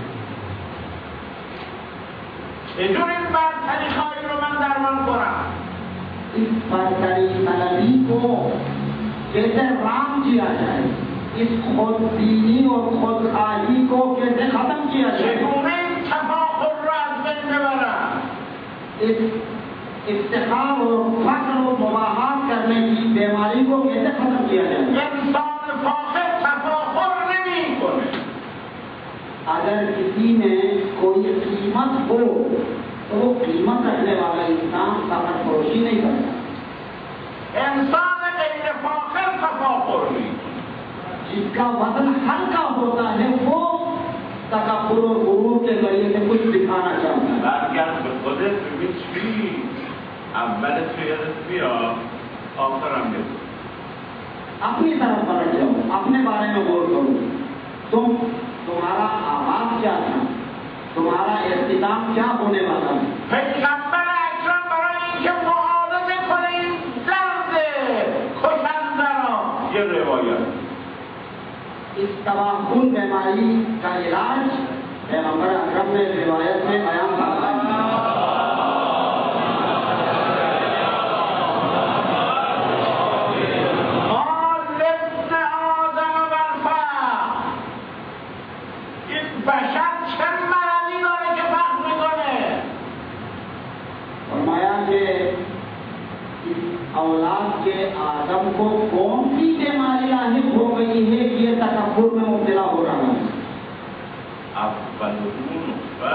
چجور این برتری خواهی رو من درمان کنم؟ اس برتری طلبی کو کیسے رام کیا جائے، اس خود بینی اور خود خواہی کو کیسے ختم کیا جائے، چگونه این تفاخر رو از بین ببرم؟ اس افتخار اور فخر و مباحات کرنے کی بیماری کو کیسے ختم کیا جائے۔ انسان فاخر تفاخر نمی‌کنه. اگر کسی میں کوئی قیمت ہو تو وہ قیمت رکھنے والا انسان فخر فروشی نہیں کرتا۔ انسان غیر فاخر تفاخر نمی‌کنه. جس کا وزن ہلکا ہوتا ہے وہ تکبر اور غرور کے ذریعے سے کچھ دکھانا چاہتا ہے۔ برگرد به خودت ببین چی اول تو یادت بیاد آخرم بگو. اپنی طرف پلٹ جاؤ، اپنے بارے میں غور کرو، تم تمہارا آغاز کیا تھا، تمہارا اختتام کیا ہونے والا ہے۔ پیغمبر اکرم برای اینکه معالجه کنه این درد کشنده را یه روایت اس تباہکن بیماری کا علاج پیغمبر اکرم نے روایت میں بیان فرمایا۔ فرمایا کہ اولاد کے آدم کو کون سی بیماری لاحق ہو گئی ہے کہ یہ تکبر میں مبتلا ہو رہا ہے۔ اولون و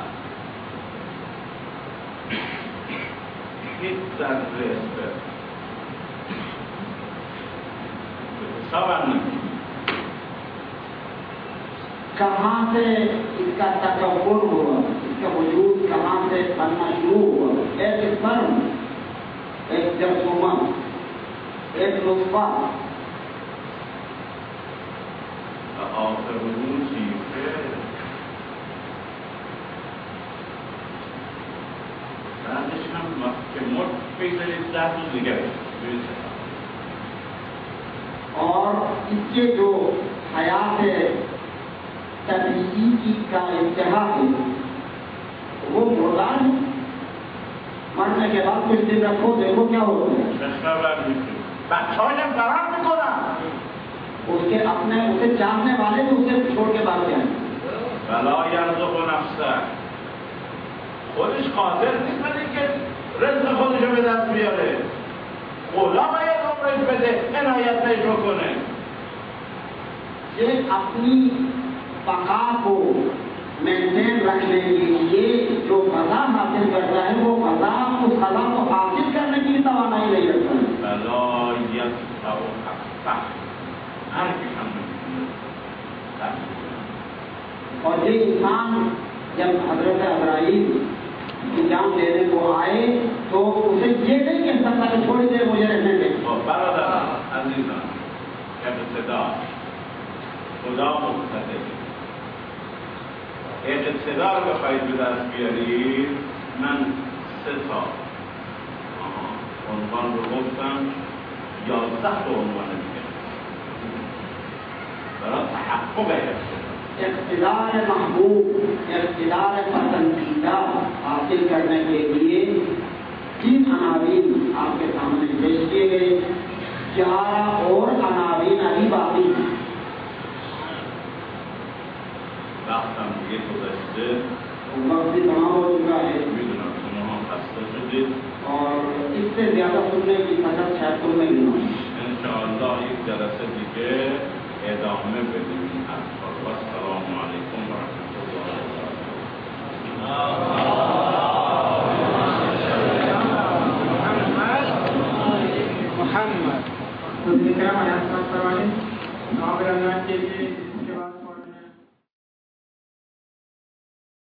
یک ذره است حسابم نمی کہاں سے اس کا تکبر ہوا، اس کا وجود کہاں سے بننا شروع ہوا۔ ایک اسپرم، ایک جرثومہ، ایک نطفہ، آخرون چیزه بعدش هم که مرد بگذارید ده روز دیگه بگذارید اور اس کے جو حیات طبیعی کی کا انتہا ہے وہ مردار ہے۔ مرنے کے بعد کچھ دن رکھو دیکھو کیا ہوتا ہے۔ چه خبر میکنید بچه هایم فرار میکنن اس کے اپنے اسے چاہنے والے تو اسے چھوڑ کے بھاگ جائیں۔ ولا یرزق نفسه خودش قادر نیست ولی که رزق خودش رو به دست بیاره. اولا باید عمرش بده عنایت بهش بکنه. یہ اپنی بقا کو مینٹین رکھنے کے لیے جو فضا حاصل کرتا ہے وہ فضا اس فضا کو حاصل کرنے کی توانائی نہیں رکھتا ہے۔ ولا یسع حقه هر کی هم نمی‌تونه. اور یہ انسان جب حضرت ابراہیم کی جان دینے کو آئے تو اسے یہ نہیں کہہ سکتا کہ تھوڑی دیر مجھے رہنے دیں۔ برادر عزیزان ابتدا خدا مقتدر ابتدا رو بخواهید به دست بیارید من سه تا عنوان رو گفتم یازده تا عنوان دیگه برای تحقق ابتدا اقتدار محبوب، اقتدار پسندیدہ حاصل کرنے کے لیے تین عناوین آپ کے سامنے پیش کیے گئے، گیارہ اور عناوین ابھی باقی ہیں۔ وقتم دیگه گذشته وقت بھی تمام ہو چکا ہے میدونم شما هم خسته شدید اور اس سے زیادہ سننے کی طاقت شاید تم میں نہیں ہو۔ انشاءالله یک جلسه دیگه ادامه بدیم